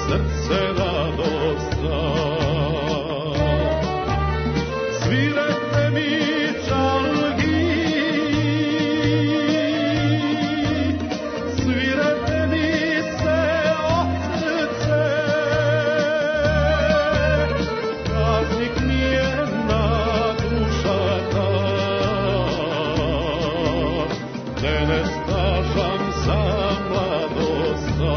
srce radosna. Svirete mi čalgi, svirete mi se od srce, praznik mi je na duša ta, te ne stažam za mladosta.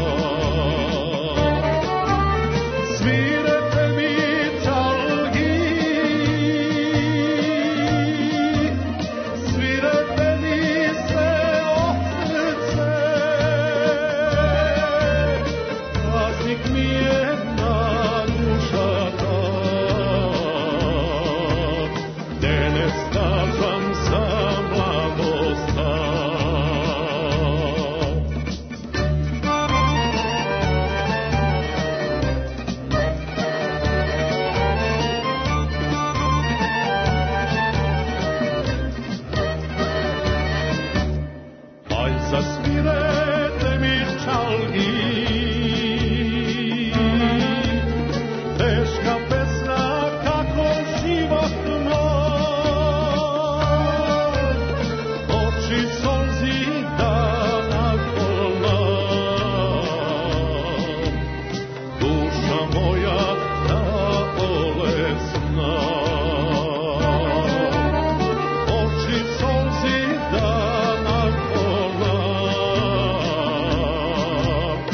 Svirete mi čalgi, svirete mi se od srce, praznik mi je na duša ta, te ne stažam za mladosta. Aj zasvirete mi čalgi, teška pesna kako život moj, oči solzi dana polna, duša moja ta bolesna. Oči solzi dana polna,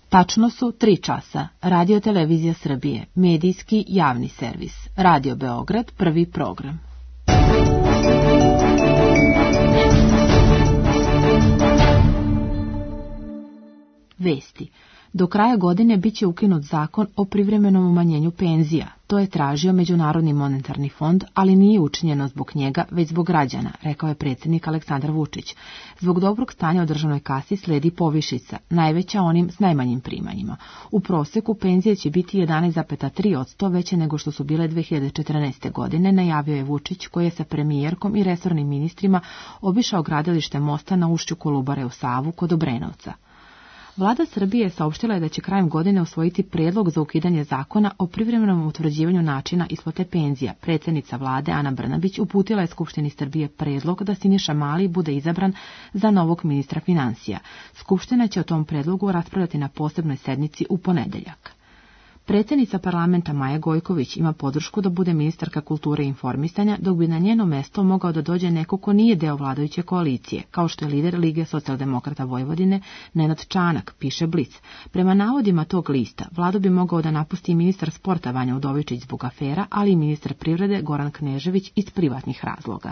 Tačno su 3 časa. Radio Televizija Srbije, medijski javni servis. Radio Beograd, prvi program. Vesti. Do kraja godine biće ukinut zakon o privremenom umanjenju penzija. To je tražio Međunarodni monetarni fond, ali nije učinjeno zbog njega, već zbog građana, rekao je predsjednik Aleksandar Vučić. Zbog dobrog stanja u državnoj kasi sledi povišica, najveća onim s najmanjim primanjima. U prosjeku penzije će biti 11,3% veće nego što su bile 2014. godine, najavio je Vučić, koji je sa premijerkom i resornim ministrima obišao gradilište mosta na ušću Kolubare u Savu kod Obrenovca. Vlada Srbije saopštila je da će krajem godine usvojiti prijedlog za ukidanje zakona o privremenom utvrđivanju načina isplate penzija. Predsjednica vlade Ana Brnabić uputila je Skupštini Srbije prijedlog da Siniša Mali bude izabran za novog ministra financija. Skupština će o tom prijedlogu raspravljati na posebnoj sednici u ponedjeljak. Predsjednica parlamenta Maja Gojković ima podršku da bude ministarka kulture i informisanja, dok bi na njeno mesto mogao da dođe neko ko nije deo vladajuće koalicije, kao što je lider Lige socijaldemokrata Vojvodine Nenad Čanak, piše Blic. Prema navodima tog lista, vladu bi mogao da napusti ministar sporta Vanja Udovičić zbog afera, ali i ministar privrede Goran Knežević iz privatnih razloga.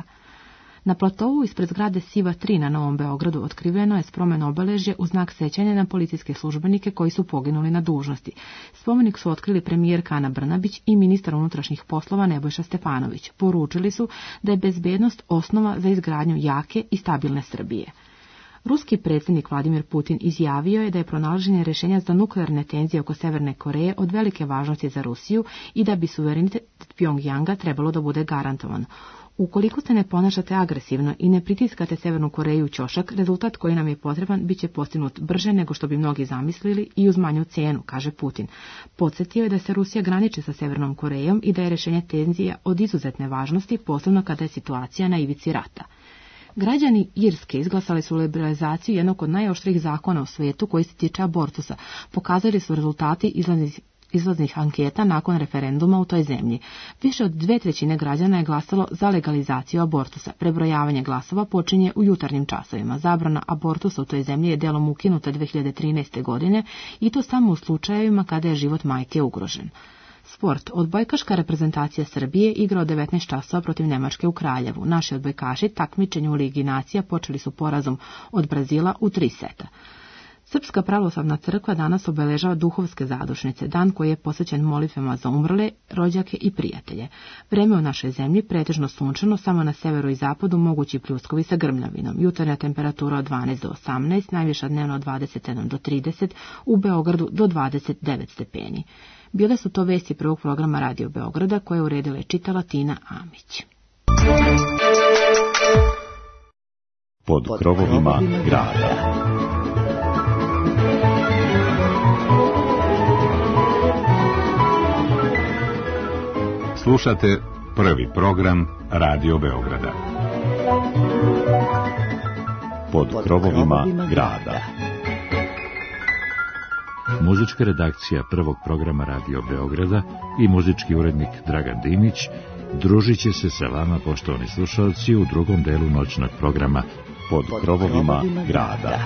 Na platovu ispred zgrade Siva 3 na Novom Beogradu otkriveno je spomen obeležje u znak sećanja na policijske službenike koji su poginuli na dužnosti. Spomenik su otkrili premijerka Ana Brnabić i ministar unutrašnjih poslova Nebojša Stefanović. Poručili su da je bezbednost osnova za izgradnju jake i stabilne Srbije. Ruski predsjednik Vladimir Putin izjavio je da je pronalaženje rješenja za nuklearne tenzije oko Severne Koreje od velike važnosti za Rusiju i da bi suverenitet Pjongjanga trebalo da bude garantovan. Ukoliko se ne ponašate agresivno i ne pritiskate Severnu Koreju u ćošak, rezultat koji nam je potreban bit će postignut brže nego što bi mnogi zamislili i uz manju cijenu, kaže Putin. Podsjetio je da se Rusija graniči sa Severnom Korejom i da je rješenje tenzija od izuzetne važnosti, posebno kada je situacija na ivici rata. Građani Irske izglasali su liberalizaciju jednog od najoštrijih zakona u svijetu koji se tiče abortusa. Pokazali su rezultati izlaznih anketa nakon referenduma u toj zemlji. Više od 2/3 građana je glasalo za legalizaciju abortusa. Prebrojavanje glasova počinje u jutarnjim časovima. Zabrana abortusa u toj zemlji je delom ukinuta 2013. godine i to samo u slučajevima kada je život majke ugrožen. Sport. Odbojkaška reprezentacija Srbije igra od 19 časova protiv Nemačke u Kraljevu. Naši odbojkaši takmičenju u Ligi nacija počeli su porazom od Brazila u 3 seta. Srpska pravoslavna crkva danas obeležava duhovske zadušnice, dan koji je posvećen molitvama za umrle, rođake i prijatelje. Vreme u našoj zemlji pretežno sunčano, samo na severu i zapadu mogući pljuskovi sa grmljavinom. Jutarnja temperatura od 12 do 18, najviša dnevno od 27 do 30, u Beogradu do 29 stepeni. Bile su to vesti prvog programa Radio Beograda koje uredila i čitala Tina Amić. Pod krovovima grada. Slušate prvi program Radio Beograda. Pod krovovima grada. Muzička redakcija prvog programa Radio Beograda i muzički urednik Dragan Dimić družit će se sa vama, poštovani slušalci, u drugom delu noćnog programa Pod krovovima grada.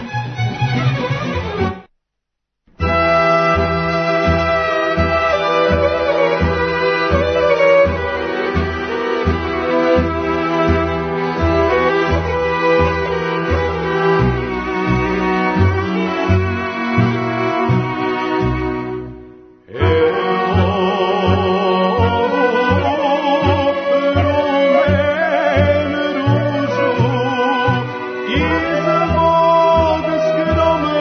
Iz mog skromnog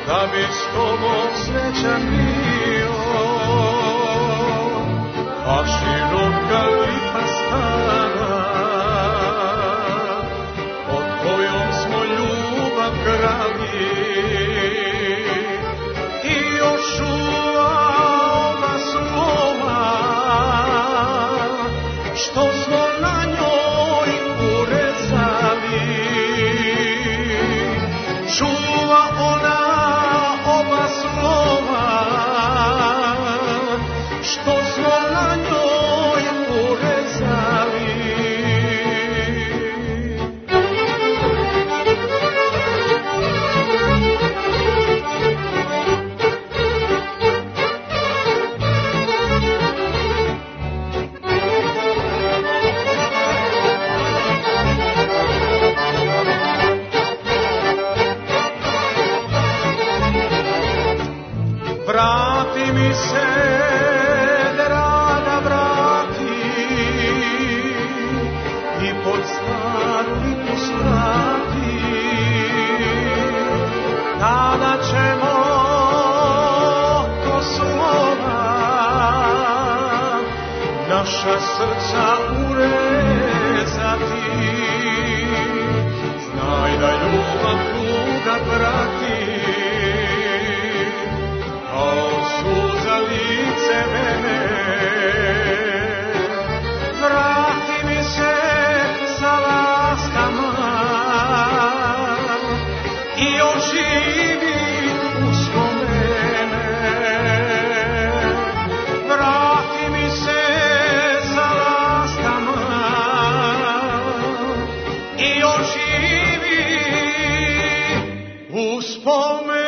da bi s tobom srećan bio, a široka lipa stara, pod kojom smo ljubav grali, i još ova slova, što smo na njoj urezali, čuva ona oba slova, što smo na njoj urezali. Vrati mi se, draga, vrati, i pod staru lipu stati, tada ćemo ko slova naša srca urezati. Znaj da ljubav tuga prati, kao suza lice mene. Vrati mi se sa laskama i oživi uspomene. Vrati mi se sa laskama i oživi uspomene.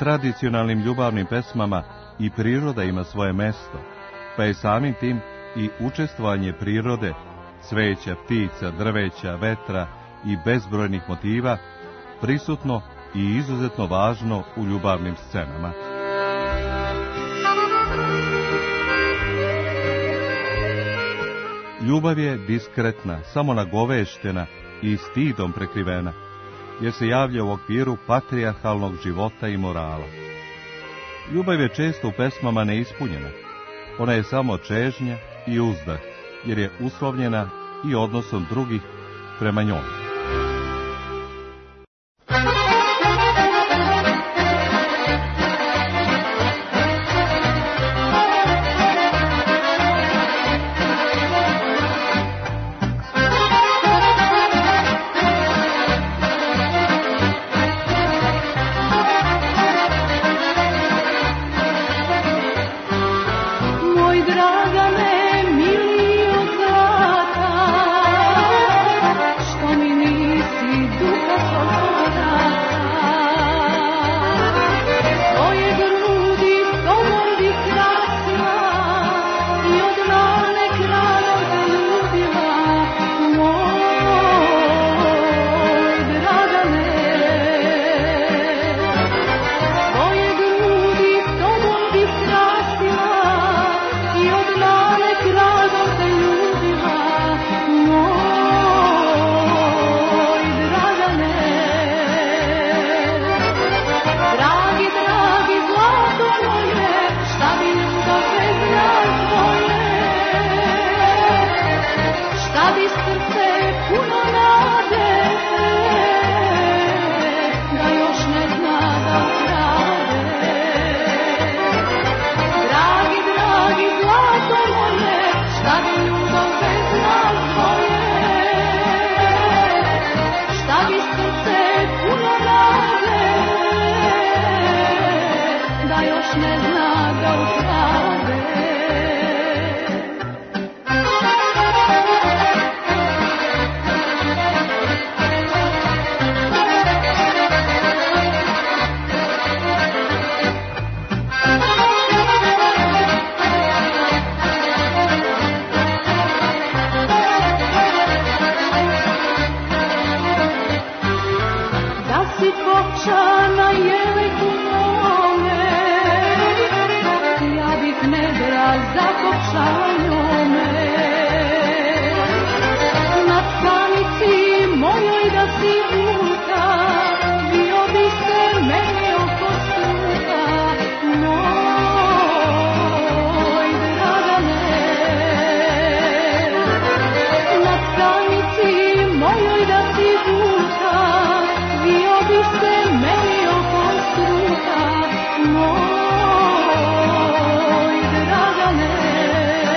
tradicionalnim ljubavnim pesmama i priroda ima svoje mesto, pa je samim tim i učestvovanje prirode, cveća, ptica, drveća, vetra i bezbrojnih motiva prisutno i izuzetno važno u ljubavnim scenama. Ljubav je diskretna, samo nagoveštena i stidom prekrivena, jer se javlja u okviru patrijarhalnog života i morala. Ljubav je često u pesmama neispunjena. Ona je samo čežnja i uzdah, jer je uslovljena i odnosom drugih prema njoj. Moj Dragane,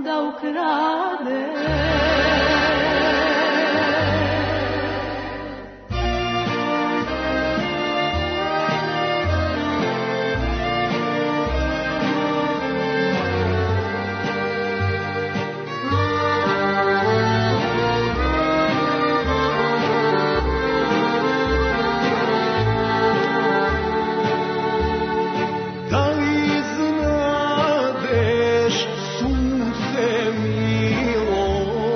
da ukrade. Milo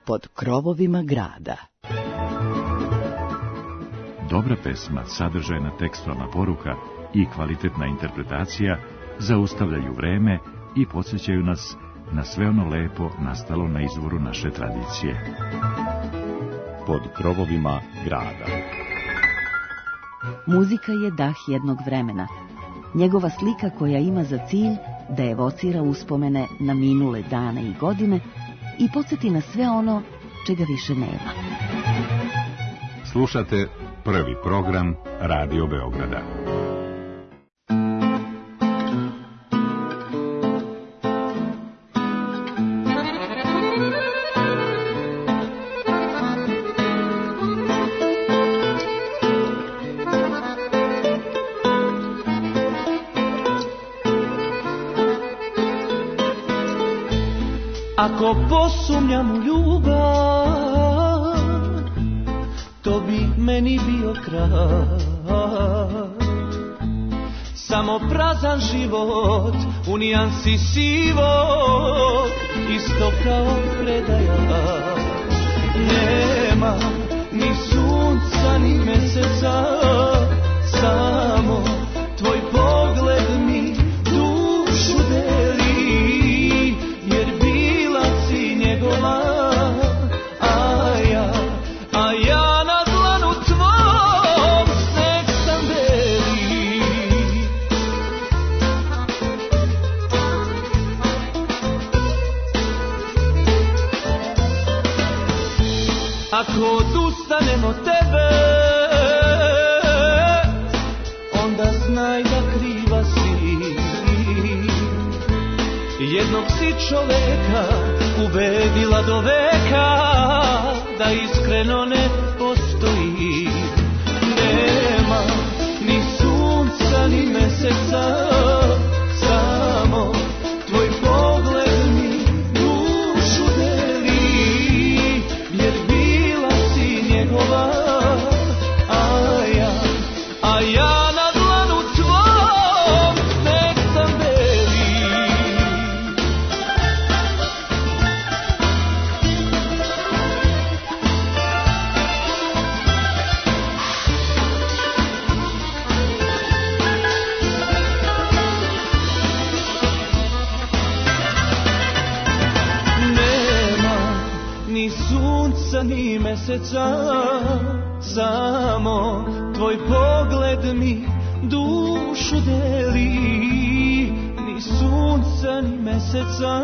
Pod krovovima grada. Dobra pesma, sadržajna tekstualna poruka i kvalitetna interpretacija zaustavljaju vreme i podsjećaju nas na sve ono lepo nastalo na izvoru naše tradicije. Pod krovovima grada. Muzika je dah jednog vremena. Njegova slika koja ima za cilj da evocira uspomene na minule dane i godine i podsjeti na sve ono čega više nema. Slušate prvi program Radio Beograda. Ako posumnjam u ljubav, to bi meni bio kraj. Samo prazan život u nijansi sivog, isto kao predaja. Nema ni sunca ni meseca, samo tvoj pogled mi dušu deli. Ako odustanem od tebe, onda znaj da kriva si. Jednog si čoveka ubedila do veka da iskreno ne postoji. Nema ni sunca ni meseca, samo tvoj pogled mi dušu deli. Jer a ja na dlanu tvom nek sam beli. Nema ni sunca ni meseca, samo tvoj pogled mi dušu deli. Ni sunca ni meseca.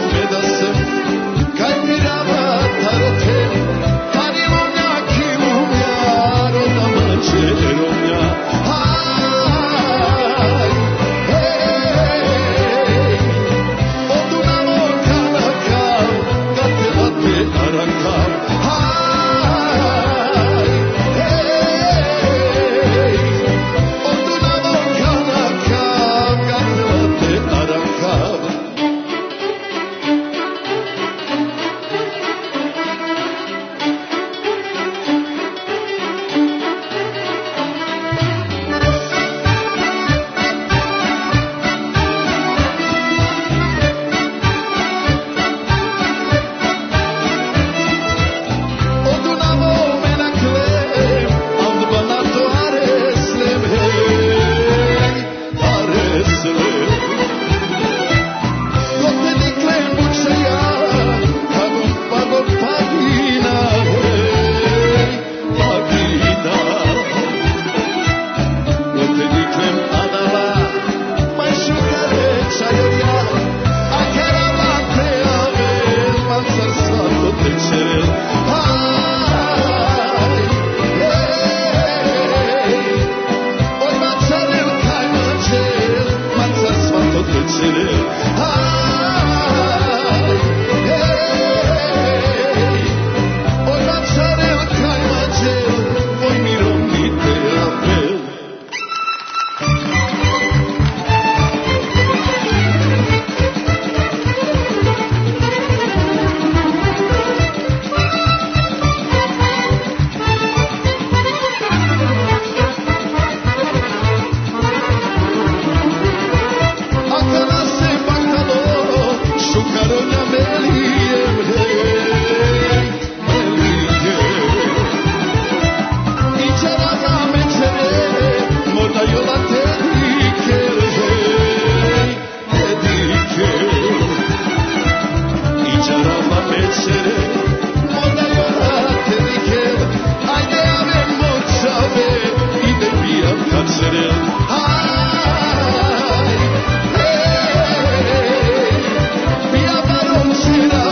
Via barončina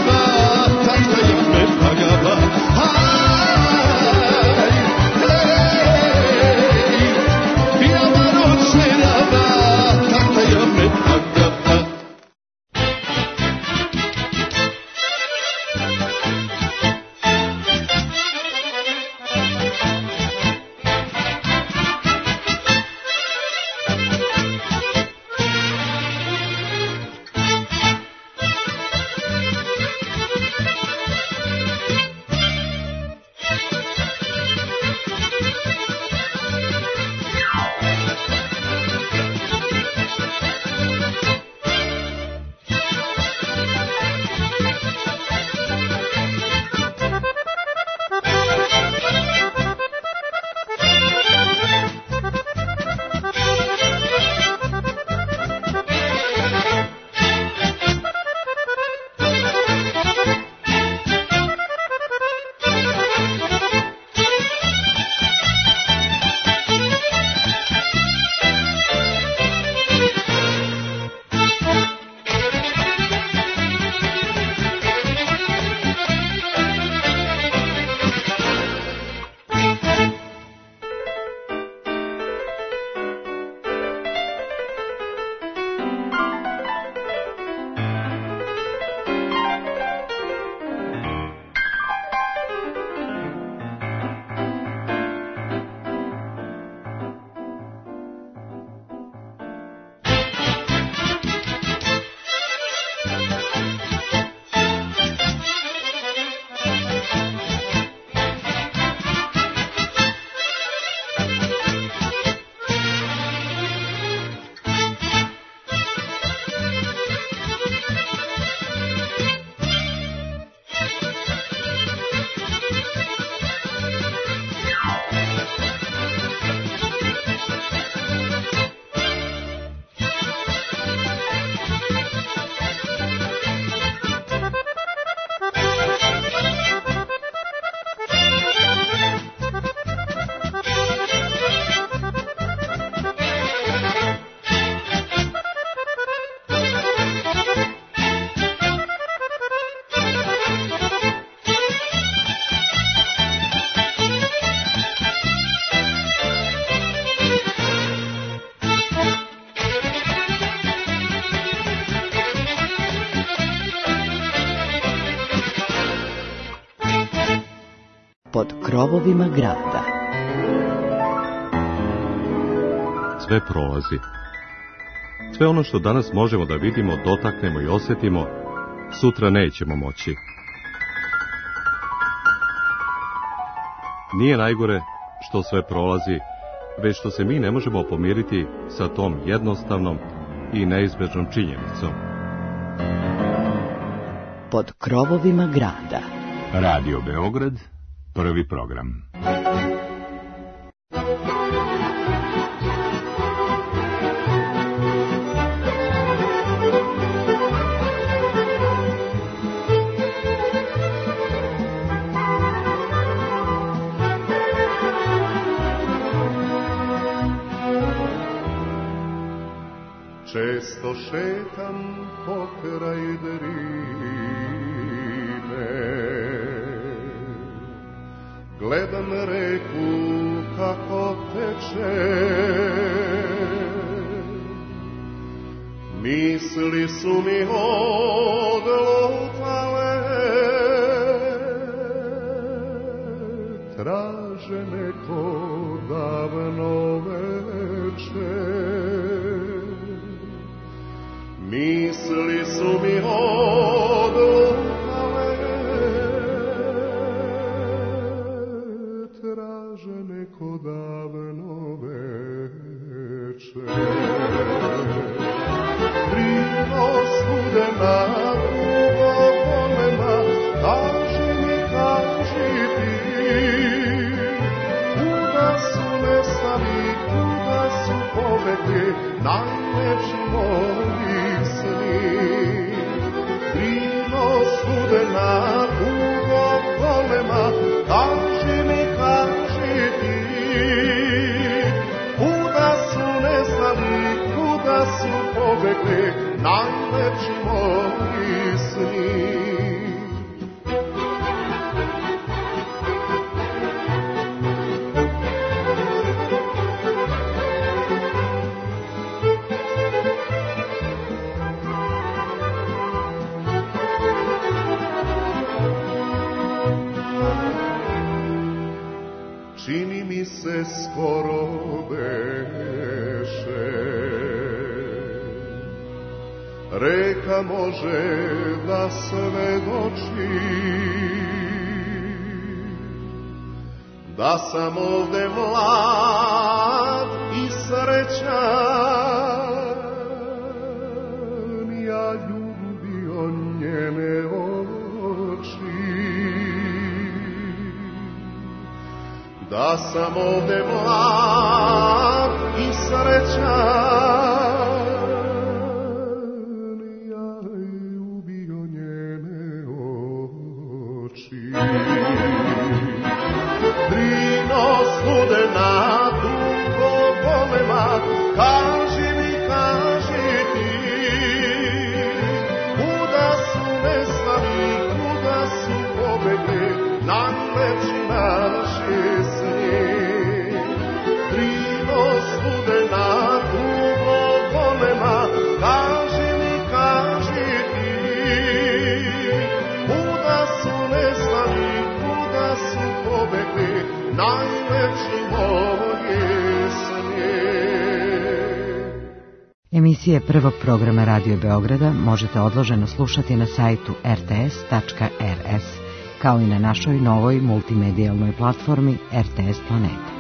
Pod krovovima grada. Sve prolazi. Sve ono što danas možemo da vidimo, dotaknemo i osjetimo, sutra nećemo moći. Nije najgore što sve prolazi, već što se mi ne možemo pomiriti sa tom jednostavnom i neizbežnom činjenicom. Pod krovovima grada. Radio Beograd, prvi program. Često šetam pokraj Drine, gledam reku kako teče, misli su mi odlutale, traže neko davno veče. Misli su mi odlutale, traže neko davno veče. Krilo studena, dugo golema, kaži mi, kaži ti, kuda su nestali, kuda su pobegli, najlepši moji Krilo studena, dugo golema, kaži mi, kaži ti, kuda su nestali, kuda su pobegli, najlepši moji sni. Čini mi se skoro beše, reka može da svedoči, da sam ovde mlad i srećan, ja ljubio njene oči. Da sam ovde mlad i srećan, ja ljubio njene oči. Drino studena, dugo golema, kaži mi, kaži ti, kuda su nestali, kuda su pobegli, najlepši naši sni. Drino studena, dugo golema, kaži mi, kaži ti, kuda su nestali, kuda su pobegli, najlepši moji sni. Emisije prvog programa Radio Beograda možete odloženo slušati na sajtu rts.rs, kao i na našoj novoj multimedijalnoj platformi RTS Planeta.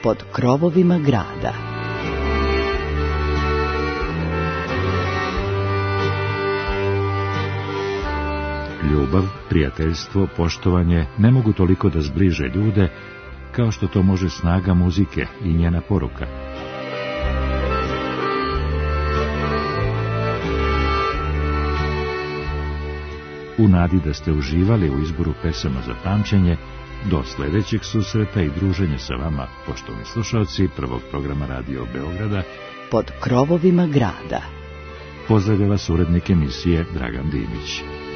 pod krovovima grada. Ljubav, prijateljstvo, poštovanje ne mogu toliko da zbliže ljude kao što to može snaga muzike i njena poruka. U nadi da ste uživali u izboru pesama za pamćenje, do sljedećeg susreta i druženja sa vama, poštovani slušalci prvog programa Radio Beograda, pod krovovima grada. Pozdravlja vas urednik emisije Dragan Dimić.